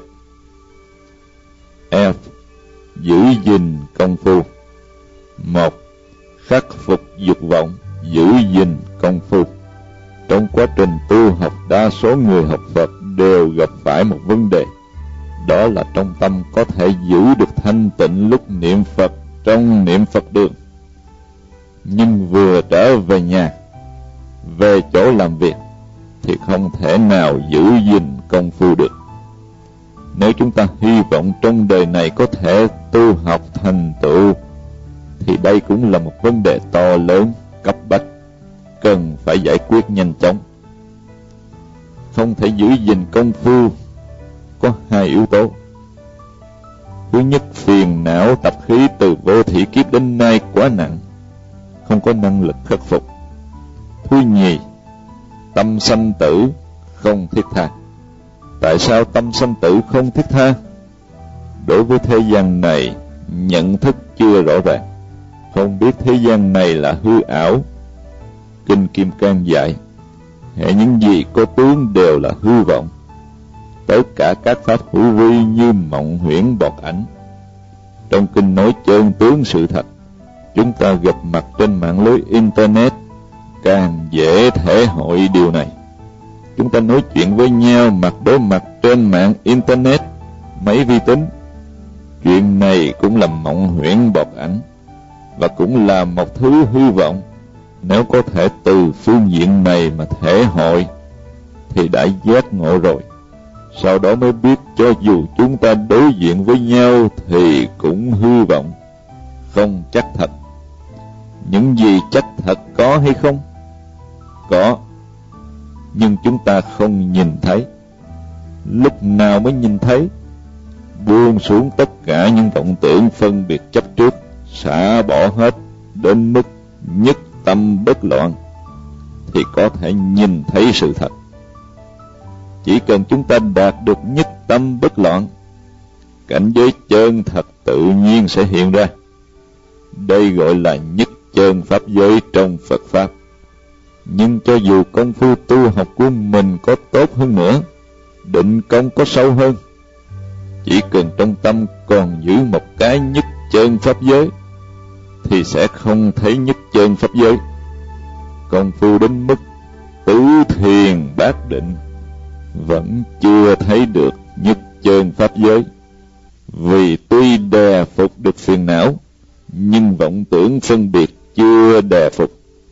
F. Giữ gìn công phu. 1. Khắc phục dục vọng, giữ gìn công phu. Trong quá trình tu học, đa số người học Phật đều gặp phải một vấn đề, đó là trong tâm có thể giữ được thanh tịnh lúc niệm Phật trong niệm Phật đường, nhưng vừa trở về nhà, về chỗ làm việc thì không thể nào giữ gìn công phu được. Nếu chúng ta hy vọng trong đời này có thể tu học thành tựu thì đây cũng là một vấn đề to lớn, cấp bách, cần phải giải quyết nhanh chóng. Không thể giữ gìn công phu có hai yếu tố. Thứ nhất, phiền não tập khí từ vô thị kiếp đến nay quá nặng, không có năng lực khắc phục. Thứ nhì, tâm sanh tử không thiết tha. Tại sao tâm sanh tử không thiết tha? Đối với thế gian này, nhận thức chưa rõ ràng, không biết thế gian này là hư ảo. Kinh Kim Cang dạy, hệ những gì có tướng đều là hư vọng. Tất cả các pháp hữu vi như mộng huyễn bọt ảnh. Trong kinh nói chân tướng sự thật. Chúng ta gặp mặt trên mạng lưới Internet càng dễ thể hội điều này. Chúng ta nói chuyện với nhau mặt đối mặt trên mạng Internet, máy vi tính. Chuyện này cũng là mộng huyễn bọt ảnh, và cũng là một thứ hư vọng. Nếu có thể từ phương diện này mà thể hội thì đã giác ngộ rồi. Sau đó mới biết cho dù chúng ta đối diện với nhau thì cũng hư vọng, không chắc thật. Những gì chắc thật có hay không? Có, nhưng chúng ta không nhìn thấy. Lúc nào mới nhìn thấy? Buông xuống tất cả những vọng tưởng phân biệt chấp trước, xả bỏ hết đến mức nhất tâm bất loạn thì có thể nhìn thấy sự thật. Chỉ cần chúng ta đạt được nhất tâm bất loạn, cảnh giới chân thật tự nhiên sẽ hiện ra. Đây gọi là nhất chân pháp giới trong Phật Pháp. Nhưng cho dù công phu tu học của mình có tốt hơn nữa, định công có sâu hơn, chỉ cần trong tâm còn giữ một cái nhất chân pháp giới thì sẽ không thấy nhất chân pháp giới. Công phu đến mức tứ thiền bát định vẫn chưa thấy được nhất chân pháp giới, vì tuy đè phục được phiền não nhưng vọng tưởng phân biệt chưa đè phục.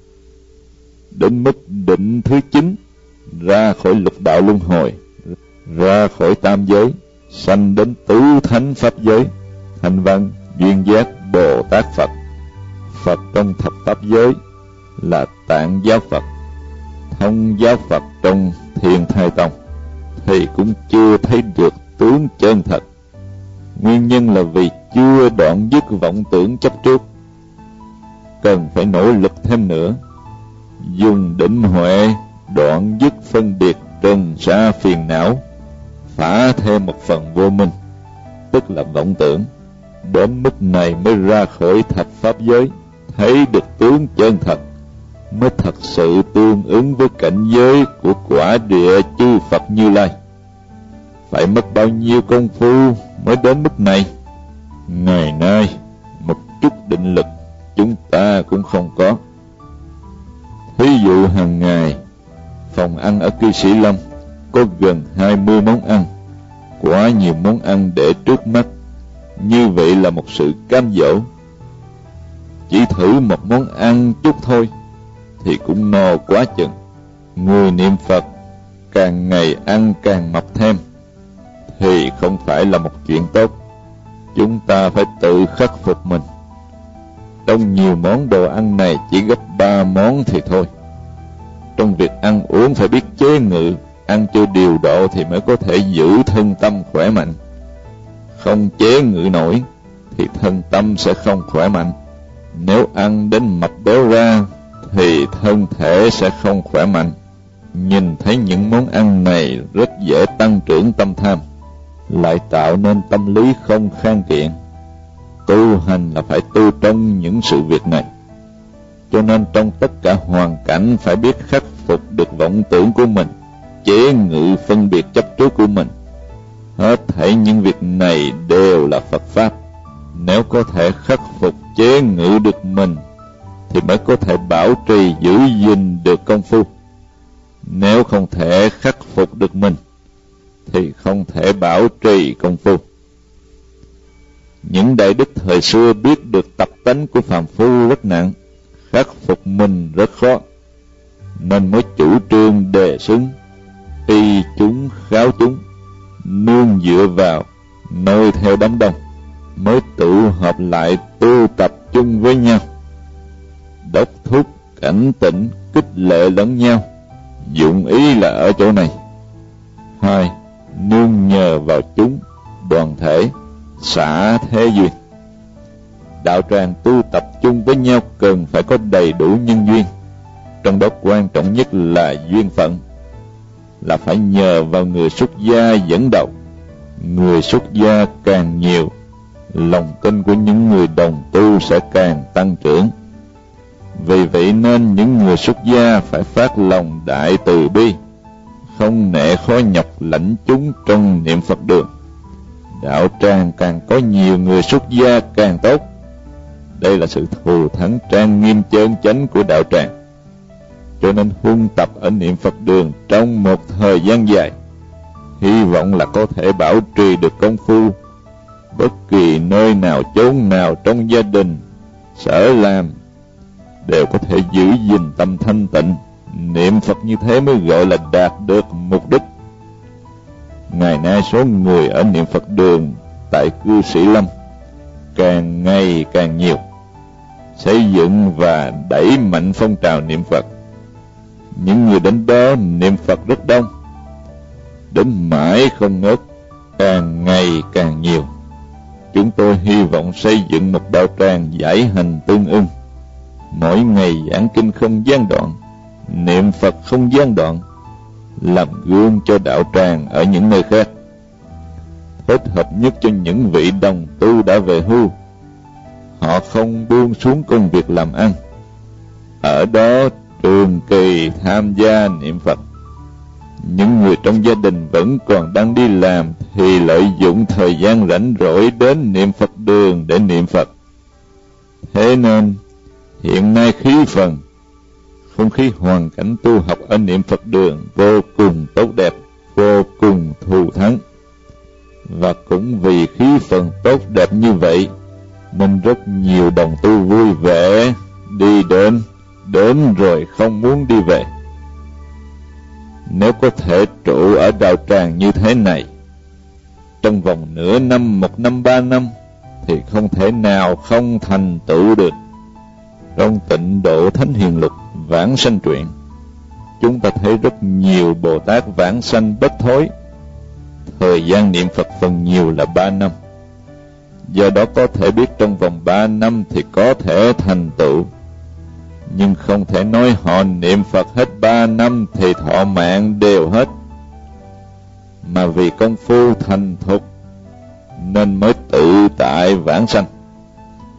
Đến mức định thứ 9, ra khỏi lục đạo luân hồi, ra khỏi tam giới, sanh đến tứ thánh pháp giới, Thanh Văn, Duyên Giác, Bồ Tát Phật. Phật trong thập pháp giới là Tạng Giáo Phật, Thông Giáo Phật trong Thiên Thai Tông, thì cũng chưa thấy được tướng chân thật. Nguyên nhân là vì chưa đoạn dứt vọng tưởng chấp trước. Cần phải nỗ lực thêm nữa, dùng định huệ đoạn dứt phân biệt trần sa phiền não, phá thêm một phần vô minh, tức là vọng tưởng. Đến mức này mới ra khỏi thập pháp giới, thấy được tướng chân thật, mới thật sự tương ứng với cảnh giới của quả địa chư Phật Như Lai. Phải mất bao nhiêu công phu mới đến mức này? Ngày nay, một chút định lực chúng ta cũng không có. Thí dụ hàng ngày, phòng ăn ở Cư Sĩ Lâm có gần 20 món ăn, quá nhiều món ăn để trước mắt. Như vậy là một sự cám dỗ. Chỉ thử một món ăn chút thôi thì cũng no quá chừng. Người niệm Phật càng ngày ăn càng mập thêm thì không phải là một chuyện tốt. Chúng ta phải tự khắc phục mình. Trong nhiều món đồ ăn này chỉ gấp 3 món thì thôi. Trong việc ăn uống phải biết chế ngự, ăn cho điều độ thì mới có thể giữ thân tâm khỏe mạnh. Không chế ngự nổi thì thân tâm sẽ không khỏe mạnh. Nếu ăn đến mập béo ra thì thân thể sẽ không khỏe mạnh. Nhìn thấy những món ăn này rất dễ tăng trưởng tâm tham, lại tạo nên tâm lý không khang kiện. Tu hành là phải tu trong những sự việc này. Cho nên trong tất cả hoàn cảnh phải biết khắc phục được vọng tưởng của mình, chế ngự phân biệt chấp trước của mình. Hết thảy những việc này đều là Phật Pháp. Nếu có thể khắc phục chế ngự được mình thì mới có thể bảo trì giữ gìn được công phu. Nếu không thể khắc phục được mình thì không thể bảo trì công phu. Những đại đức thời xưa biết được tập tánh của phàm phu rất nặng, khắc phục mình rất khó, nên mới chủ trương đề xứng y chúng kháo chúng, nương dựa vào noi theo đám đông, mới tụ hợp lại tu tập chung với nhau, đốc thúc cảnh tỉnh khích lệ lẫn nhau. Dụng ý là ở chỗ này. 2. Nương nhờ vào chúng đoàn thể xả thế duyên. Đạo tràng tu tập chung với nhau cần phải có đầy đủ nhân duyên. Trong đó quan trọng nhất là duyên phận, là phải nhờ vào người xuất gia dẫn đầu. Người xuất gia càng nhiều, lòng tin của những người đồng tu sẽ càng tăng trưởng. Vì vậy nên những người xuất gia phải phát lòng đại từ bi, không nể khó nhọc lãnh chúng trong niệm Phật đường. Đạo tràng càng có nhiều người xuất gia càng tốt. Đây là sự thù thắng trang nghiêm chân chánh của đạo tràng. Cho nên huân tập ở niệm Phật đường trong một thời gian dài, hy vọng là có thể bảo trì được công phu. Bất kỳ nơi nào chốn nào trong gia đình, sở làm đều có thể giữ gìn tâm thanh tịnh. Niệm Phật như thế mới gọi là đạt được mục đích. Ngày nay số người ở niệm Phật đường tại Cư Sĩ Lâm càng ngày càng nhiều, xây dựng và đẩy mạnh phong trào niệm Phật. Những người đến đó niệm Phật rất đông, đến mãi không ngớt, càng ngày càng nhiều. Chúng tôi hy vọng xây dựng một đạo tràng giải hành tương ưng, mỗi ngày giảng kinh không gián đoạn, niệm Phật không gián đoạn, làm gương cho đạo tràng ở những nơi khác, thích hợp nhất cho những vị đồng tu đã về hưu. Họ không buông xuống công việc làm ăn, ở đó trường kỳ tham gia niệm Phật. Những người trong gia đình vẫn còn đang đi làm thì lợi dụng thời gian rảnh rỗi đến niệm Phật đường để niệm Phật. Thế nên hiện nay khí phần, không khí hoàn cảnh tu học ở niệm Phật đường vô cùng tốt đẹp, vô cùng thù thắng. Và cũng vì khí phần tốt đẹp như vậy nên rất nhiều đồng tu vui vẻ đi đến rồi không muốn đi về. Nếu có thể trụ ở đạo tràng như thế này trong vòng nửa năm, 1 năm, 3 năm thì không thể nào không thành tựu được. Trong Tịnh Độ Thánh Hiền Lục Vãng Sanh Truyện, chúng ta thấy rất nhiều Bồ Tát vãng sanh bất thối, thời gian niệm Phật phần nhiều là 3 năm. Do đó có thể biết trong vòng 3 năm thì có thể thành tựu, nhưng không thể nói họ niệm Phật hết 3 năm thì thọ mạng đều hết. Mà vì công phu thành thục nên mới tự tại vãng sanh.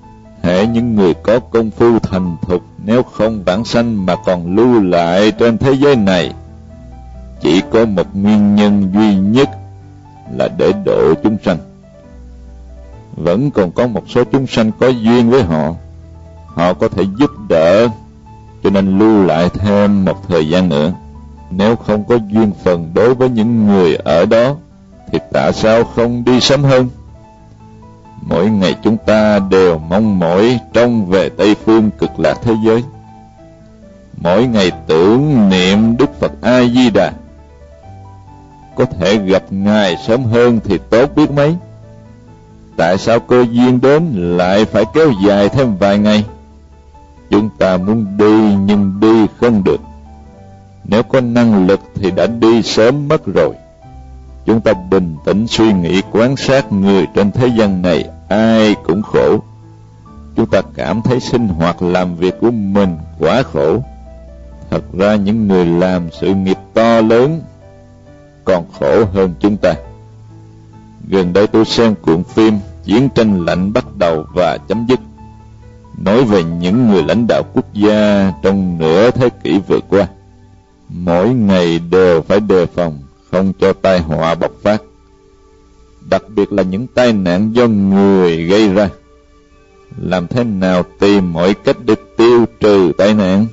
thể những người có công phu thành thục nếu không vãng sanh mà còn lưu lại trên thế giới này, chỉ có một nguyên nhân duy nhất là để độ chúng sanh. Vẫn còn có một số chúng sanh có duyên với họ, họ có thể giúp đỡ, cho nên lưu lại thêm một thời gian nữa. Nếu không có duyên phần đối với những người ở đó, thì tại sao không đi sớm hơn? Mỗi ngày chúng ta đều mong mỏi trông về Tây Phương Cực Lạc thế giới. Mỗi ngày tưởng niệm Đức Phật A-di-đà. Có thể gặp Ngài sớm hơn thì tốt biết mấy. Tại sao cơ duyên đến lại phải kéo dài thêm vài ngày? Chúng ta muốn đi nhưng đi không được. Nếu có năng lực thì đã đi sớm mất rồi. Chúng ta bình tĩnh suy nghĩ quan sát người trên thế gian này, ai cũng khổ. Chúng ta cảm thấy sinh hoạt làm việc của mình quá khổ. Thật ra những người làm sự nghiệp to lớn còn khổ hơn chúng ta. Gần đây tôi xem cuộn phim Chiến tranh lạnh bắt đầu và chấm dứt, nói về những người lãnh đạo quốc gia trong nửa thế kỷ vừa qua. Mỗi ngày đều phải đề phòng không cho tai họa bộc phát, đặc biệt là những tai nạn do người gây ra. Làm thế nào tìm mọi cách để tiêu trừ tai nạn?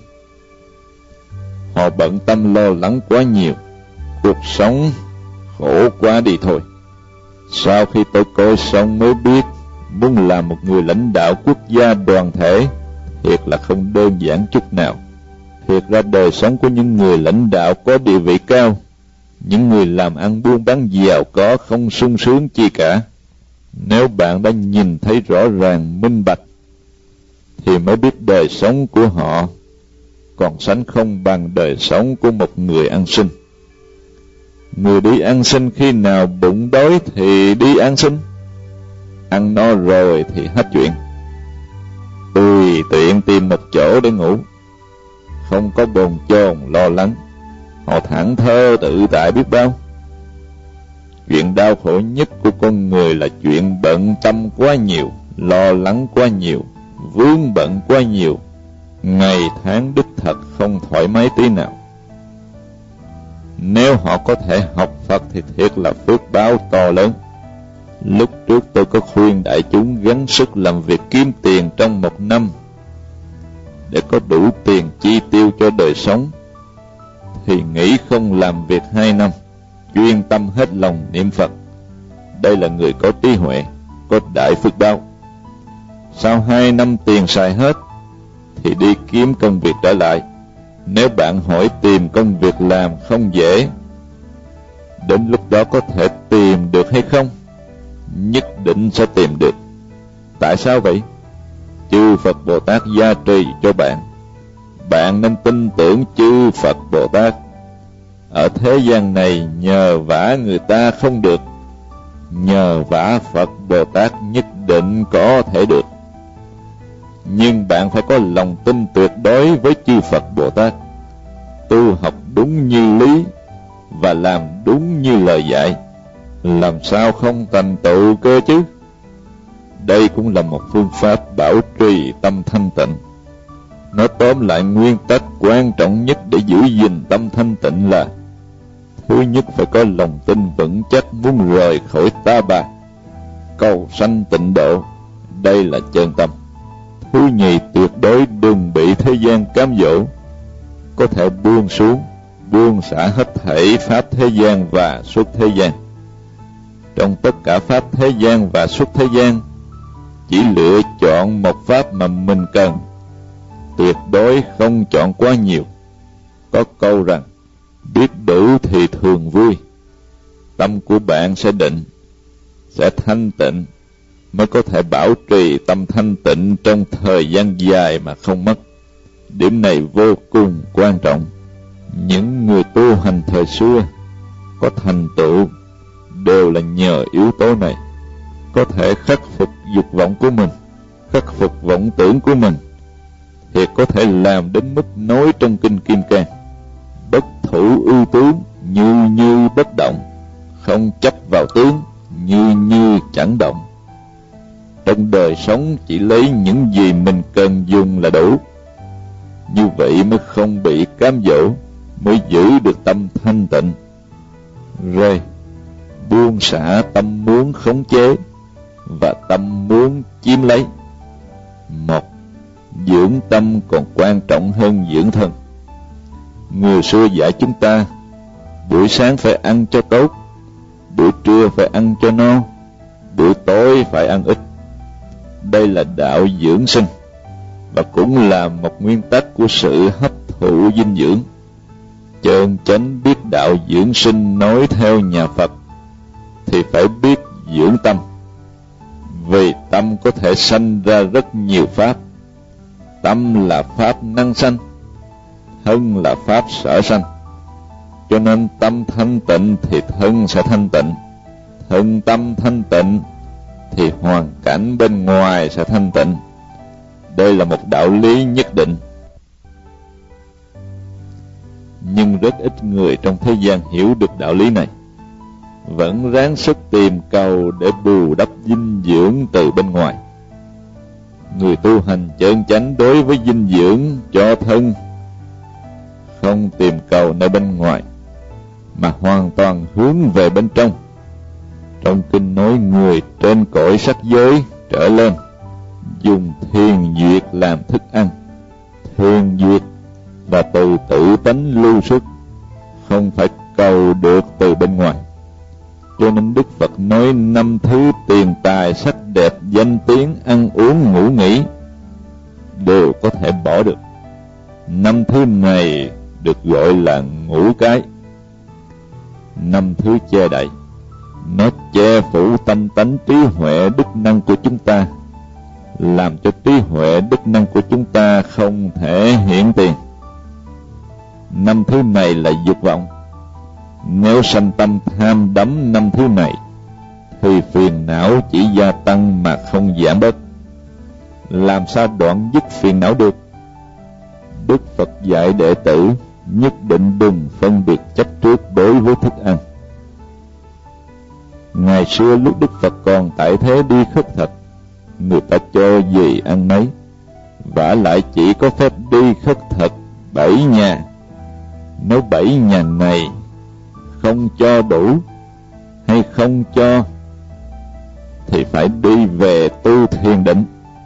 Họ bận tâm lo lắng quá nhiều, cuộc sống khổ quá đi thôi. Sau khi tôi coi xong mới biết, muốn làm một người lãnh đạo quốc gia đoàn thể thiệt là không đơn giản chút nào. Thiệt ra đời sống của những người lãnh đạo có địa vị cao, những người làm ăn buôn bán giàu có không sung sướng chi cả. Nếu bạn đã nhìn thấy rõ ràng minh bạch, thì mới biết đời sống của họ còn sánh không bằng đời sống của một người ăn xin. Người đi ăn xin khi nào bụng đói thì đi ăn xin, ăn no rồi thì hết chuyện, tùy tiện tìm một chỗ để ngủ, không có bồn chồn lo lắng. Họ thảnh thơi tự tại biết bao. Chuyện đau khổ nhất của con người là chuyện bận tâm quá nhiều, lo lắng quá nhiều, vướng bận quá nhiều, ngày tháng đích thật không thoải mái tí nào. Nếu họ có thể học Phật thì thiệt là phước báo to lớn. Lúc trước tôi có khuyên đại chúng gắng sức làm việc kiếm tiền trong một năm để có đủ tiền chi tiêu cho đời sống, thì nghĩ không làm việc 2 năm, chuyên tâm hết lòng niệm Phật. Đây là người có trí huệ, có đại phước báo. Sau 2 năm tiền xài hết thì đi kiếm công việc trở lại. Nếu bạn hỏi tìm công việc làm không dễ, đến lúc đó có thể tìm được hay không? Nhất định sẽ tìm được. Tại sao vậy? Chư Phật Bồ Tát gia trì cho bạn. Bạn nên tin tưởng chư Phật Bồ Tát. Ở thế gian này nhờ vả người ta không được, nhờ vả Phật Bồ Tát nhất định có thể được. Nhưng bạn phải có lòng tin tuyệt đối với chư Phật Bồ Tát, tu học đúng như lý và làm đúng như lời dạy, làm sao không thành tựu cơ chứ? Đây cũng là một phương pháp bảo trì tâm thanh tịnh. Nói tóm lại, nguyên tắc quan trọng nhất để giữ gìn tâm thanh tịnh là: thứ nhất, phải có lòng tin vững chắc muốn rời khỏi ta bà, cầu sanh tịnh độ, đây là chân tâm. Thứ nhì, tuyệt đối đừng bị thế gian cám dỗ, có thể buông xuống, buông xả hết thảy pháp thế gian và xuất thế gian. Trong tất cả pháp thế gian và xuất thế gian, chỉ lựa chọn một pháp mà mình cần, tuyệt đối không chọn quá nhiều. Có câu rằng, biết đủ thì thường vui. Tâm của bạn sẽ định, sẽ thanh tịnh, mới có thể bảo trì tâm thanh tịnh trong thời gian dài mà không mất. Điểm này vô cùng quan trọng. Những người tu hành thời xưa có thành tựu đều là nhờ yếu tố này. Có thể khắc phục dục vọng của mình, khắc phục vọng tưởng của mình, thì có thể làm đến mức nói trong Kinh Kim Cang: bất thủ ưu tướng, như như bất động, không chấp vào tướng, như như chẳng động. trong đời sống chỉ lấy những gì mình cần dùng là đủ. Như vậy mới không bị cám dỗ, mới giữ được tâm thanh tịnh. Rồi buông xả tâm muốn khống chế và tâm muốn chiếm lấy. Một, dưỡng tâm còn quan trọng hơn dưỡng thân. Người xưa dạy chúng ta, buổi sáng phải ăn cho tốt, buổi trưa phải ăn cho no, buổi tối phải ăn ít. Đây là đạo dưỡng sinh, và cũng là một nguyên tắc của sự hấp thụ dinh dưỡng. Chân chánh biết đạo dưỡng sinh nói theo nhà Phật thì phải biết dưỡng tâm, vì tâm có thể sanh ra rất nhiều pháp. Tâm là pháp năng sanh, thân là pháp sở sanh. Cho nên tâm thanh tịnh thì thân sẽ thanh tịnh, thân tâm thanh tịnh thì hoàn cảnh bên ngoài sẽ thanh tịnh. Đây là một đạo lý nhất định, nhưng rất ít người trong thế gian hiểu được đạo lý này, vẫn ráng sức tìm cầu để bù đắp dinh dưỡng từ bên ngoài. Người tu hành chân chánh đối với dinh dưỡng cho thân không tìm cầu nơi bên ngoài, mà hoàn toàn hướng về bên trong. Trong kinh nói người trên cõi sắc giới trở lên dùng thiền duyệt làm thức ăn. Thiền duyệt và từ tự tánh lưu xuất, không phải cầu được từ bên ngoài. Cho nên Đức Phật nói 5 thứ tiền tài, sắc đẹp, danh tiếng, ăn uống, ngủ nghỉ đều có thể bỏ được. 5 thứ này được gọi là ngũ cái. 5 thứ che đậy, nó che phủ tâm tánh trí huệ đức năng của chúng ta, làm cho trí huệ đức năng của chúng ta không thể hiện tiền. 5 thứ này là dục vọng. Nếu sanh tâm tham đắm 5 thứ này thì phiền não chỉ gia tăng mà không giảm bớt. Làm sao đoạn dứt phiền não được? Đức Phật dạy đệ tử nhất định đừng phân biệt chấp trước đối với thức ăn. Ngày xưa lúc Đức Phật còn tại thế đi khất thực, người ta cho gì ăn nấy, vả lại chỉ có phép đi khất thực 7 nhà. Nếu 7 nhà này không cho đủ hay không cho thì phải đi về tu thiền định.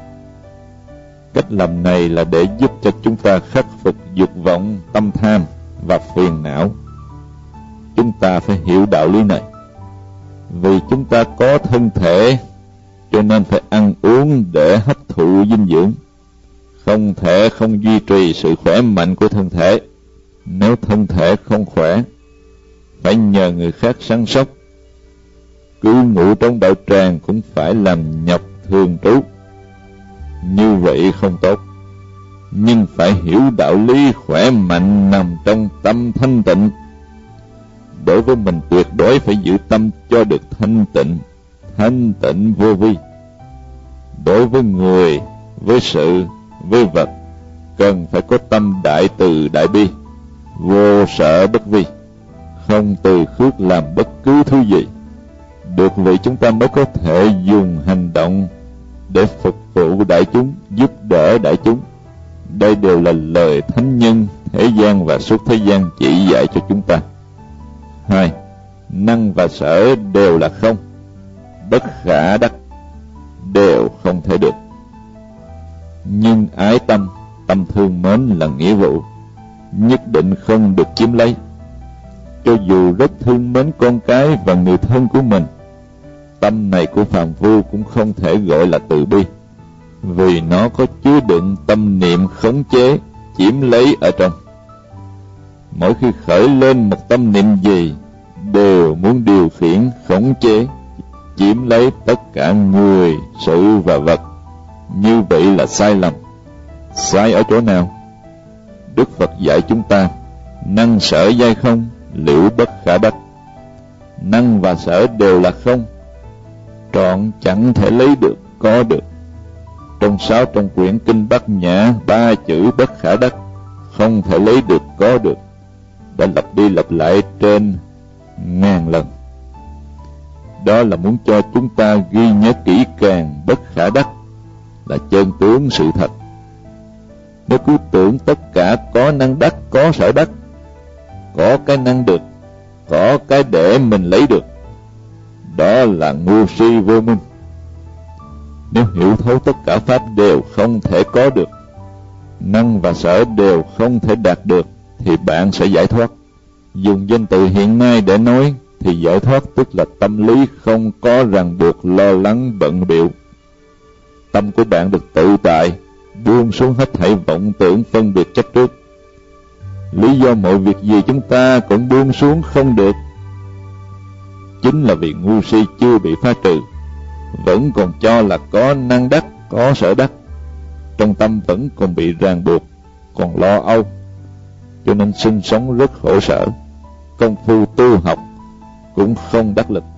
Cách làm này là để giúp cho chúng ta khắc phục dục vọng, tâm tham và phiền não. Chúng ta phải hiểu đạo lý này. Vì chúng ta có thân thể, cho nên phải ăn uống để hấp thụ dinh dưỡng. Không thể không duy trì sự khỏe mạnh của thân thể. Nếu thân thể không khỏe, phải nhờ người khác săn sóc. Cứ ngủ trong đạo tràng cũng phải làm nhọc thường trú. Như vậy không tốt. Nhưng phải hiểu đạo lý khỏe mạnh nằm trong tâm thanh tịnh. Đối với mình tuyệt đối phải giữ tâm cho được thanh tịnh vô vi. Đối với người, với sự, với vật, cần phải có tâm đại từ đại bi, vô sợ bất vi, không từ khước làm bất cứ thứ gì. Được vậy chúng ta mới có thể dùng hành động để phục vụ đại chúng, giúp đỡ đại chúng. Đây đều là lời thánh nhân thế gian và suốt thế gian chỉ dạy cho chúng ta. 2. Năng và sở đều là không, bất khả đắc, đều không thể được. Nhưng ái tâm, tâm thương mến là nghĩa vụ, nhất định không được chiếm lấy. Cho dù rất thương mến con cái và người thân của mình, tâm này của phàm phu cũng không thể gọi là từ bi, vì nó có chứa đựng tâm niệm khống chế, chiếm lấy ở trong. Mỗi khi khởi lên một tâm niệm gì, đều muốn điều khiển, khống chế, chiếm lấy tất cả người, sự và vật. Như vậy là sai lầm. Sai ở chỗ nào? Đức Phật dạy chúng ta, năng sở giai không, liễu bất khả đắc. Năng và sở đều là không, trọn chẳng thể lấy được, có được. Trong quyển kinh Bát Nhã, 3 chữ bất khả đắc, không thể lấy được, có được, đã lặp đi lặp lại trên 1000 lần. Đó là muốn cho chúng ta ghi nhớ kỹ càng bất khả đắc là chân tướng sự thật. Nếu cứ tưởng tất cả có năng đắc, có sở đắc, có cái năng được, có cái để mình lấy được, đó là ngu si vô minh. Nếu hiểu thấu tất cả pháp đều không thể có được, năng và sở đều không thể đạt được, thì bạn sẽ giải thoát. Dùng danh từ hiện nay để nói thì giải thoát tức là tâm lý không có ràng buộc lo lắng bận bịu. Tâm của bạn được tự tại, buông xuống hết thảy vọng tưởng phân biệt chấp trước. Lý do mọi việc gì chúng ta cũng buông xuống không được, chính là vì ngu si chưa bị phá trừ, vẫn còn cho là có năng đắc, có sở đắc. Trong tâm vẫn còn bị ràng buộc, còn lo âu, cho nên sinh sống rất khổ sở. Công phu tu học cũng không đắc lực.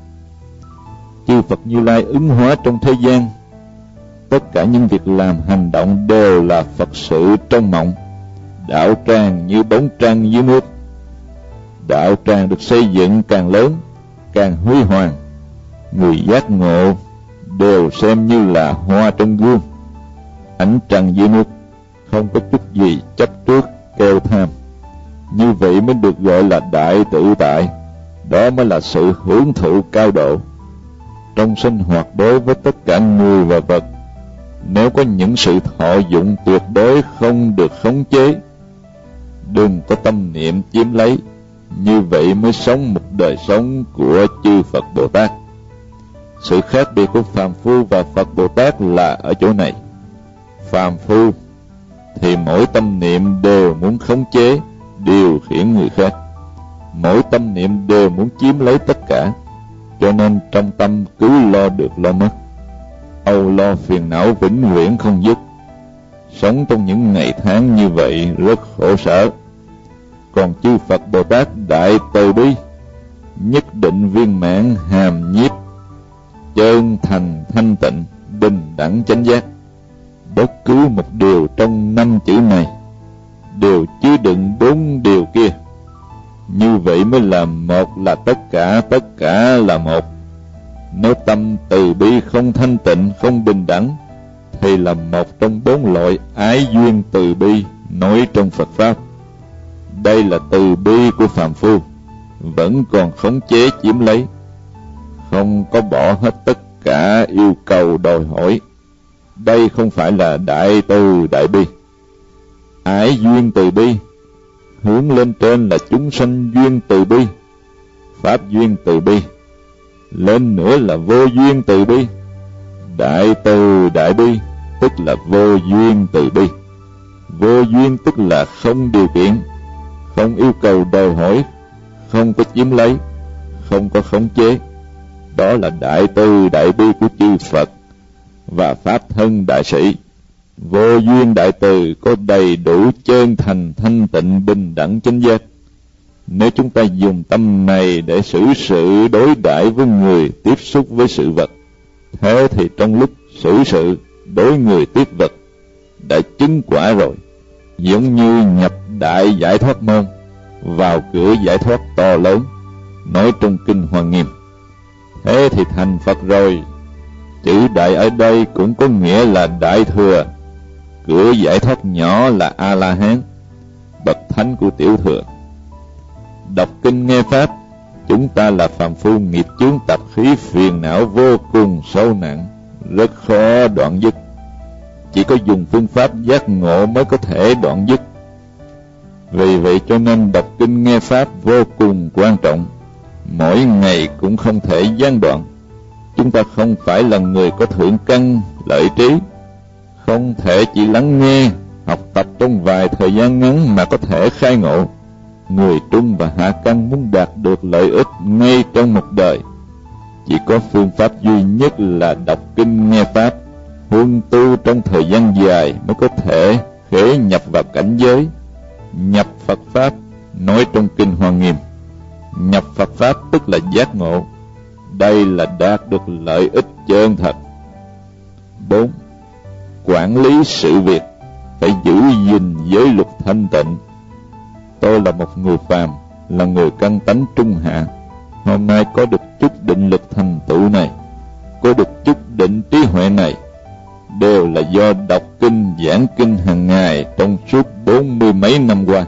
Chư Phật Như Lai ứng hóa trong thế gian, tất cả những việc làm hành động đều là Phật sự trong mộng. Đạo tràng như bóng trăng dưới nước. Đạo tràng được xây dựng càng lớn, càng huy hoàng. Người giác ngộ đều xem như là hoa trong gương, ánh trăng dưới nước, không có chút gì chấp trước kêu tham. Như vậy mới được gọi là đại tự tại. Đó mới là sự hưởng thụ cao độ. Trong sinh hoạt đối với tất cả người và vật, nếu có những sự thọ dụng tuyệt đối không được khống chế, đừng có tâm niệm chiếm lấy. Như vậy mới sống một đời sống của chư Phật Bồ Tát. Sự khác biệt của phàm phu và Phật Bồ Tát là ở chỗ này. Phàm phu thì mỗi tâm niệm đều muốn khống chế, điều khiển người khác. Mỗi tâm niệm đều muốn chiếm lấy tất cả, cho nên trong tâm cứ lo được lo mất, âu lo phiền não vĩnh viễn không dứt. Sống trong những ngày tháng như vậy rất khổ sở. Còn chư Phật Bồ Tát đại từ bi, nhất định viên mãn hàm nhiếp, chân thành thanh tịnh, bình đẳng chánh giác. Bất cứ một điều trong 5 chữ này đều chứa đựng 4 điều kia. Như vậy mới là một là tất cả là một. Nếu tâm từ bi không thanh tịnh, không bình đẳng, thì là một trong 4 loại ái duyên từ bi nói trong Phật Pháp. Đây là từ bi của phàm phu, vẫn còn khống chế chiếm lấy, không có bỏ hết tất cả yêu cầu đòi hỏi. Đây không phải là đại từ đại bi. Ái duyên từ bi hướng lên trên là chúng sanh duyên từ bi, pháp duyên từ bi, lên nữa là vô duyên từ bi. Đại từ đại bi tức là vô duyên từ bi. Vô duyên tức là không điều kiện, không yêu cầu đòi hỏi, không có chiếm lấy, không có khống chế. Đó là đại từ đại bi của chư Phật và Pháp thân đại sĩ. Vô duyên đại từ có đầy đủ chân thành thanh tịnh bình đẳng chánh giác. Nếu chúng ta dùng tâm này để xử sự đối đãi với người, tiếp xúc với sự vật, thế thì trong lúc xử sự đối người tiếp vật đã chứng quả rồi. Giống như nhập đại giải thoát môn, vào cửa giải thoát to lớn, nói trong kinh Hoa Nghiêm. Thế thì thành Phật rồi. Chữ đại ở đây cũng có nghĩa là đại thừa. Cửa giải thoát nhỏ là A-la-hán, bậc thánh của tiểu thừa. Đọc kinh nghe pháp, chúng ta là phàm phu, nghiệp chướng tập khí phiền não vô cùng sâu nặng, rất khó đoạn dứt. Chỉ có dùng phương pháp giác ngộ mới có thể đoạn dứt. Vì vậy cho nên đọc kinh nghe pháp vô cùng quan trọng, mỗi ngày cũng không thể gián đoạn. Chúng ta không phải là người có thượng căn lợi trí, không thể chỉ lắng nghe, học tập trong vài thời gian ngắn mà có thể khai ngộ. Người trung và hạ căn muốn đạt được lợi ích ngay trong một đời, chỉ có phương pháp duy nhất là đọc kinh nghe pháp, huân tu trong thời gian dài mới có thể khế nhập vào cảnh giới. Nhập Phật Pháp nói trong kinh Hoa Nghiêm. Nhập Phật Pháp tức là giác ngộ. Đây là đạt được lợi ích chân thật. 4. Quản lý sự việc, phải giữ gìn giới luật thanh tịnh. Tôi là một người phàm, là người căn tánh trung hạ, Hôm nay có được chút định lực thành tựu này, có được chút định trí huệ này, đều là do đọc kinh, giảng kinh hàng ngày trong suốt 40 mấy năm qua.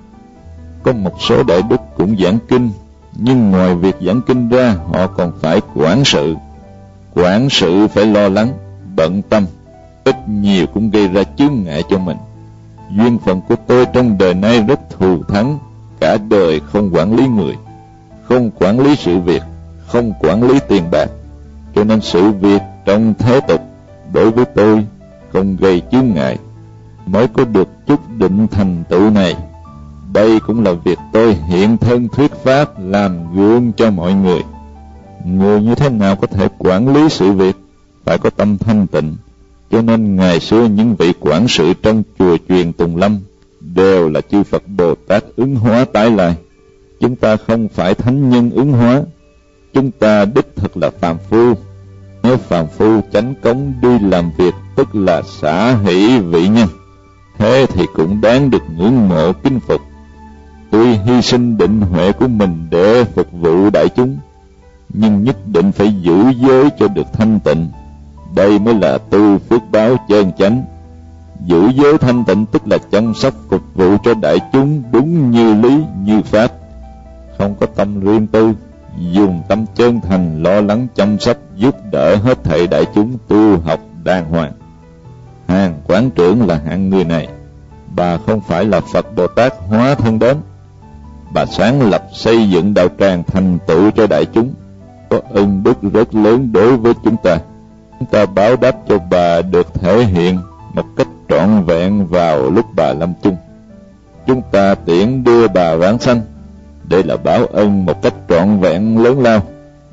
Có một số đại đức cũng giảng kinh, nhưng ngoài việc giảng kinh ra, họ còn phải quản sự. Quản sự phải lo lắng, bận tâm, ít nhiều cũng gây ra chướng ngại cho mình. Duyên phận của tôi trong đời nay rất thù thắng, cả đời không quản lý người, không quản lý sự việc, không quản lý tiền bạc, cho nên sự việc trong thế tục đối với tôi không gây chướng ngại, mới có được chút định thành tựu này. Đây cũng là việc tôi hiện thân thuyết pháp, làm gương cho mọi người. Người như thế nào có thể quản lý sự việc? Phải có tâm thanh tịnh. Cho nên ngày xưa những vị quản sự trong chùa chiền Tùng Lâm đều là chư Phật Bồ Tát ứng hóa tái lại. Chúng ta không phải thánh nhân ứng hóa, chúng ta đích thực là phàm phu. Nếu phàm phu chánh cống đi làm việc, tức là xả hỷ vị nhân, thế thì cũng đáng được ngưỡng mộ kính phục. Tuy hy sinh định huệ của mình để phục vụ đại chúng, nhưng nhất định phải giữ giới cho được thanh tịnh. Đây mới là tu phước báo chân chánh. Giữ giới thanh tịnh tức là chăm sóc phục vụ cho đại chúng đúng như lý như pháp, không có tâm riêng tư, dùng tâm chân thành lo lắng chăm sóc giúp đỡ hết thảy đại chúng tu học đàng hoàng. Hàng quán trưởng là hạng người này. Bà không phải là Phật Bồ Tát hóa thân đến, bà sáng lập xây dựng đạo tràng thành tựu cho đại chúng, có ân đức rất lớn đối với chúng ta. Chúng ta báo đáp cho bà được thể hiện một cách trọn vẹn vào lúc bà lâm chung. Chúng ta tiễn đưa bà vãng sanh, đây là báo ân một cách trọn vẹn lớn lao.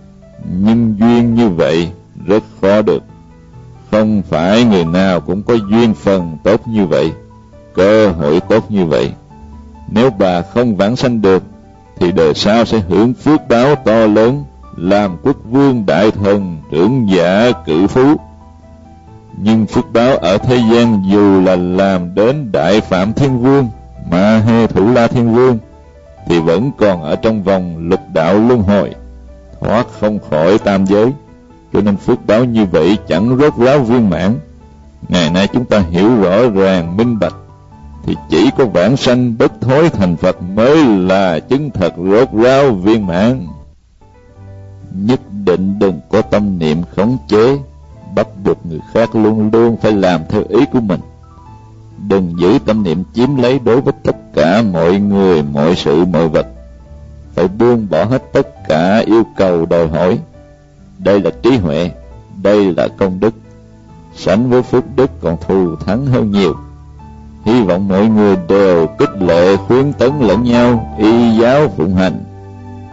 Nhưng duyên như vậy rất khó được, không phải người nào cũng có duyên phần tốt như vậy, cơ hội tốt như vậy. Nếu bà không vãng sanh được, thì đời sau sẽ hưởng phước báo to lớn, làm quốc vương đại thần, trưởng giả cự phú. Nhưng phước báo ở thế gian dù là làm đến Đại Phạm Thiên Vương, Ma Hê Thủ La Thiên Vương, thì vẫn còn ở trong vòng lục đạo luân hồi, thoát không khỏi tam giới. Cho nên phước báo như vậy chẳng rốt ráo viên mãn. Ngày nay chúng ta hiểu rõ ràng minh bạch, thì chỉ có vãng sanh bất thối thành Phật mới là chứng thật rốt ráo viên mãn. Nhất định đừng có tâm niệm khống chế, bắt buộc người khác luôn luôn phải làm theo ý của mình. Đừng giữ tâm niệm chiếm lấy đối với tất cả mọi người, mọi sự, mọi vật. Phải buông bỏ hết tất cả yêu cầu đòi hỏi. Đây là trí huệ, đây là công đức, sánh với phước đức còn thù thắng hơn nhiều. Hy vọng mọi người đều khích lệ khuyến tấn lẫn nhau, y giáo phụng hành.